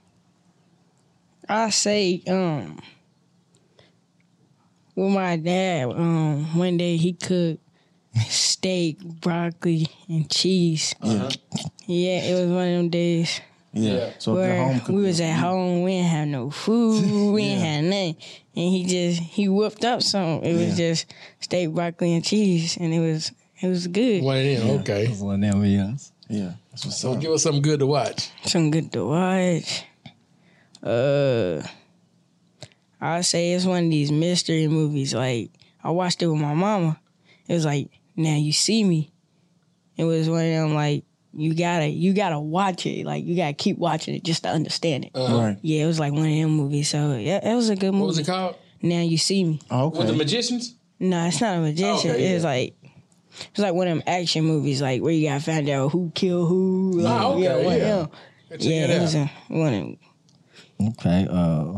I say, um, with my dad, um, one day he cooked steak, broccoli, and cheese. Uh-huh. Yeah, it was one of them days. Yeah, so where home we was at home, we didn't have no food, we didn't yeah. have nothing, and he just he whipped up something. It yeah. was just steak, broccoli, and cheese, and it was it was good. One of them, yeah. okay. It was one of them, yes. Yeah. That's what's so up. Give us something good to watch. Something good to watch. Uh, I'd say it's one of these mystery movies. Like I watched it with my mama. It was like Now You See Me. It was one of them like. You gotta, you gotta watch it. Like you gotta keep watching it just to understand it. Uh-huh. Right. Yeah, it was like one of them movies. So yeah, it was a good movie. What was it called? Now You See Me. Oh, okay. With the magicians? No, it's not a magician. Okay, yeah. It's like it's like one of them action movies, like where you gotta find out who killed who. Like, oh, okay, yeah, one yeah. of them. Yeah, it was a, one of them. Okay. Uh,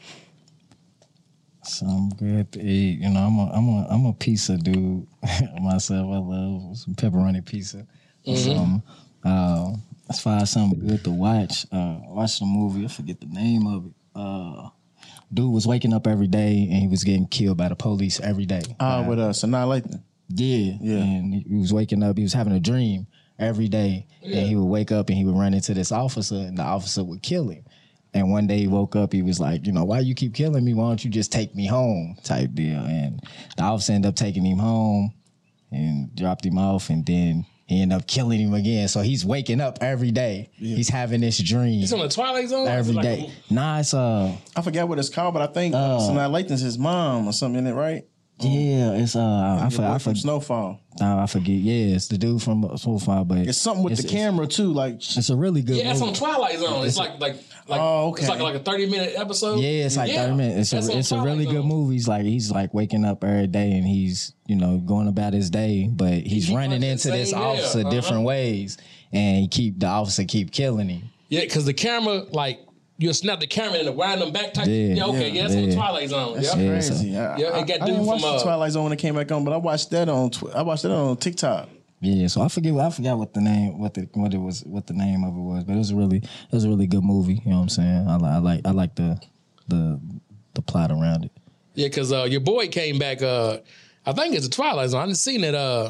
some good to eat. You know, I'm a, I'm a, I'm a pizza dude myself. I love some pepperoni pizza. Mm-hmm. Um, uh, as far as something good to watch, uh, watch the movie. I forget the name of it. Uh, dude was waking up every day and he was getting killed by the police every day. Ah, uh, with us, Sanaa Lathan. Yeah, yeah. And he was waking up. He was having a dream every day, yeah. and he would wake up and he would run into this officer, and the officer would kill him. And one day he woke up, he was like, you know, why you keep killing me? Why don't you just take me home? Type deal. And the officer ended up taking him home and dropped him off, and then he ended up killing him again. So he's waking up every day. Yeah. He's having this dream. It's on the Twilight Zone every like day. A, nah, it's uh, I forget what it's called, but I think uh, Sanaa Lathan's his mom or something in it, right? Yeah, it's uh, I, for, I forget. Snowfall. Nah, I forget. Yeah, it's the dude from Snowfall, but it's something with the camera too. Like it's a really good. Yeah, it's movie. on Twilight Zone. It's, it's like like like oh, okay. It's like like a thirty minute episode. Yeah, it's like yeah. thirty minutes. It's a it's a really Zone. good movie. He's like he's like waking up every day and he's you know going about his day, but he's he running into this officer uh-huh. different ways, and he keep the officer keep killing him. Yeah, because the camera like. You'll snap the camera and wind them back type. Yeah, yeah okay, yeah, that's yeah. on the Twilight Zone. That's yep. crazy. Yeah, yeah, it got I, I didn't watch from, the Twilight Zone when it came back on, but I watched that on tw- I watched that on TikTok. Yeah, so I forget I forgot what the name what the what it was what the name of it was, but it was a really it was a really good movie. You know what I'm saying? I, I like I like the the the plot around it. Yeah, because uh, your boy came back. Uh, I think it's a Twilight Zone. I didn't seen it. Uh,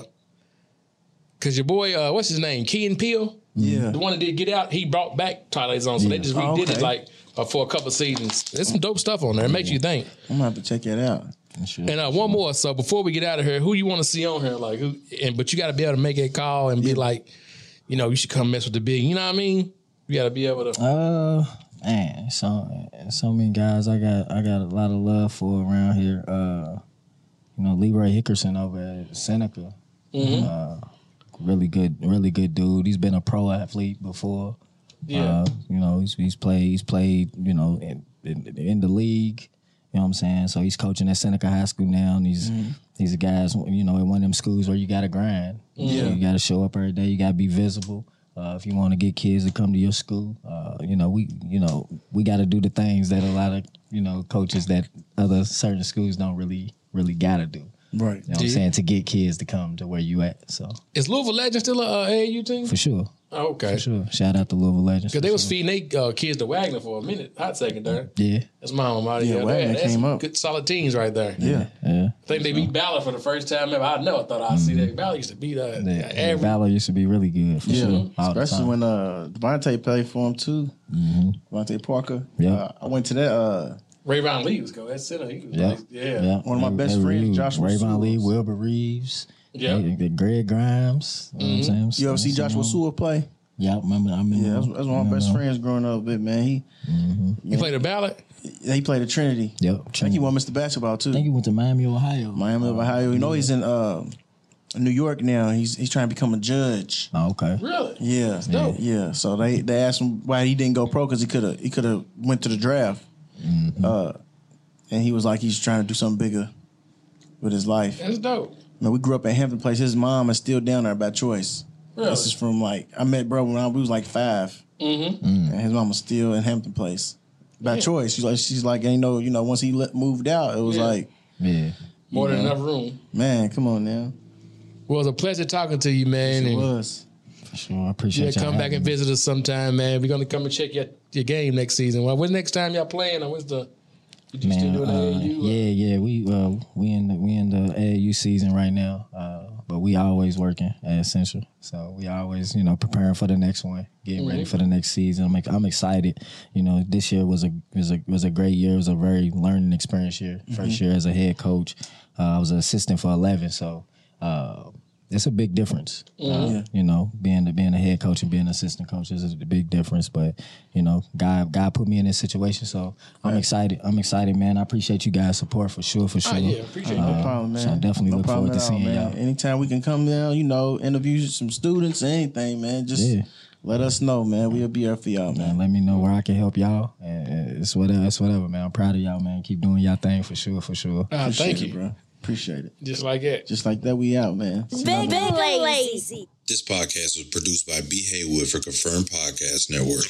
because your boy, uh, what's his name, Key and Peele. Yeah, the one that did Get Out. He brought back Twilight Zone, so yeah. they just redid oh, okay. it like. Uh, for a couple seasons. There's some dope stuff on there. It makes you think. I'm gonna have to check that out. Sure, and uh, one more. So before we get out of here, who you want to see on here? Like who? And but you got to be able to make a call and be yeah. like, you know, you should come mess with the big. You know what I mean? You got to be able to. Uh, man, so so many guys I got I got a lot of love for around here. Uh, you know, Leroy Hickerson over at Seneca. Mm-hmm. Uh, really good, really good dude. He's been a pro athlete before. Yeah, uh, you know he's he's played he's played you know in, in in the league. You know what I'm saying? So he's coaching at Seneca High School now, and he's mm-hmm. these are guys you know in one of them schools where you got to grind. Yeah, you got to show up every day. You got to be visible. Uh, if you want to get kids to come to your school, uh, you know we you know we got to do the things that a lot of you know coaches that other certain schools don't really really got to do. Right. You know what I'm saying? To get kids to come to where you at. So is Louisville Legends still a uh, A A U team? For sure. Oh, okay. For sure. Shout out to Louisville Legends. Because they was sure. feeding they uh, kids to Wagner for a minute, hot second there. Yeah. That's my alma mater. Yeah, yeah Wagner that's came up. Good solid teams right there. Yeah. Yeah. I think they beat Ballard for the first time ever. I never thought I'd mm-hmm. see that. Ballard used to beat uh, yeah. every. Ballard used to be really good for yeah. sure. All especially when uh, Devontae played for him too. Mm-hmm. Devontae Parker. Yeah. Uh, I went to that. Uh, Rayvon Lee was go. That's center. He was yeah. Like, yeah. yeah. One of my best they, friends, they, Joshua Rayvon Lee, Sewell. Wilbur Reeves. Yeah. They, Greg Grimes. You know mm-hmm. what I'm saying? You ever see Joshua Sewell play? Yeah, I remember. I remember. Yeah, that's, that's one of my best friends growing up with, man. He mm-hmm. He played a Ballard? He played at Trinity. Yep. I think he won Mister Basketball too. I think he went to Miami, Ohio. Miami, uh, Ohio. You know he's in uh, New York now. He's he's trying to become a judge. Oh, okay. Really? Yeah. That's dope. Yeah. So they, they asked him why he didn't go pro because he could have he could have went to the draft. Mm-hmm. Uh, and he was like he's trying to do something bigger with his life. That's dope. Man, we grew up in Hampton Place. His mom is still down there by choice. Really? This is from like I met bro when I we was like five, mm-hmm. and his mom was still in Hampton Place by yeah. choice. She's like she's like ain't no you know once he let, moved out it was yeah. like yeah more than know, enough room. Man, come on now. Well, it was a pleasure talking to you, man. It and was. For sure, I appreciate. Yeah, come back and visit us sometime, man. We're gonna come and check your your game next season. Well, when's next time y'all playing? Or when's the Did you Man, still doing uh, A A U? yeah, yeah. We uh, we in the we in the A A U season right now, uh, but we always working at Essential. So we always, you know, preparing for the next one, getting mm-hmm. ready for the next season. I'm I'm excited. You know, this year was a was a was a great year. It was a very learning experience year. Mm-hmm. First year as a head coach, uh, I was an assistant for eleven. So. Uh, It's a big difference, mm-hmm. uh, yeah. you know. Being the, being a head coach and being an assistant coach is a big difference. But you know, God, God put me in this situation, so I'm right. excited. I'm excited, man. I appreciate you guys' support for sure, for sure. Oh, yeah, appreciate uh, it. No problem, man. So I definitely no look forward to all, seeing man. y'all. Anytime we can come down, you know, interview some students, anything, man. Just yeah. let us know, man. We'll be here for y'all, man. man. Let me know where I can help y'all. And it's whatever, it's whatever, man. I'm proud of y'all, man. Keep doing y'all thing for sure, for sure. Uh, thank you, it, bro. Appreciate it. Just like that. Just like that, we out, man. Big, big lazy. This podcast was produced by B. Haywood for Confirmed Podcast Network.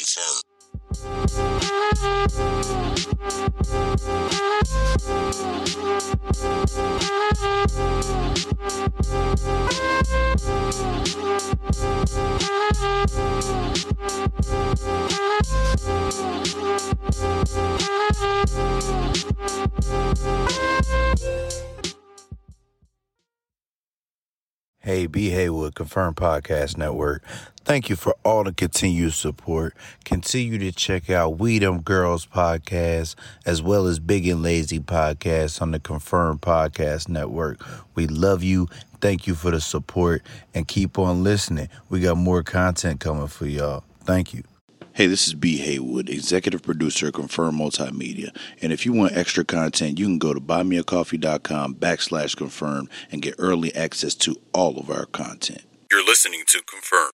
Hey, B. Haywood, Confirmed Podcast Network. Thank you for all the continued support. Continue to check out We Them Girls podcast as well as Big and Lazy podcast on the Confirmed Podcast Network. We love you. Thank you for the support and keep on listening. We got more content coming for y'all. Thank you. Hey, this is B. Haywood, executive producer of Confirm Multimedia. And if you want extra content, you can go to buymeacoffee.com backslash confirm and get early access to all of our content. You're listening to Confirm.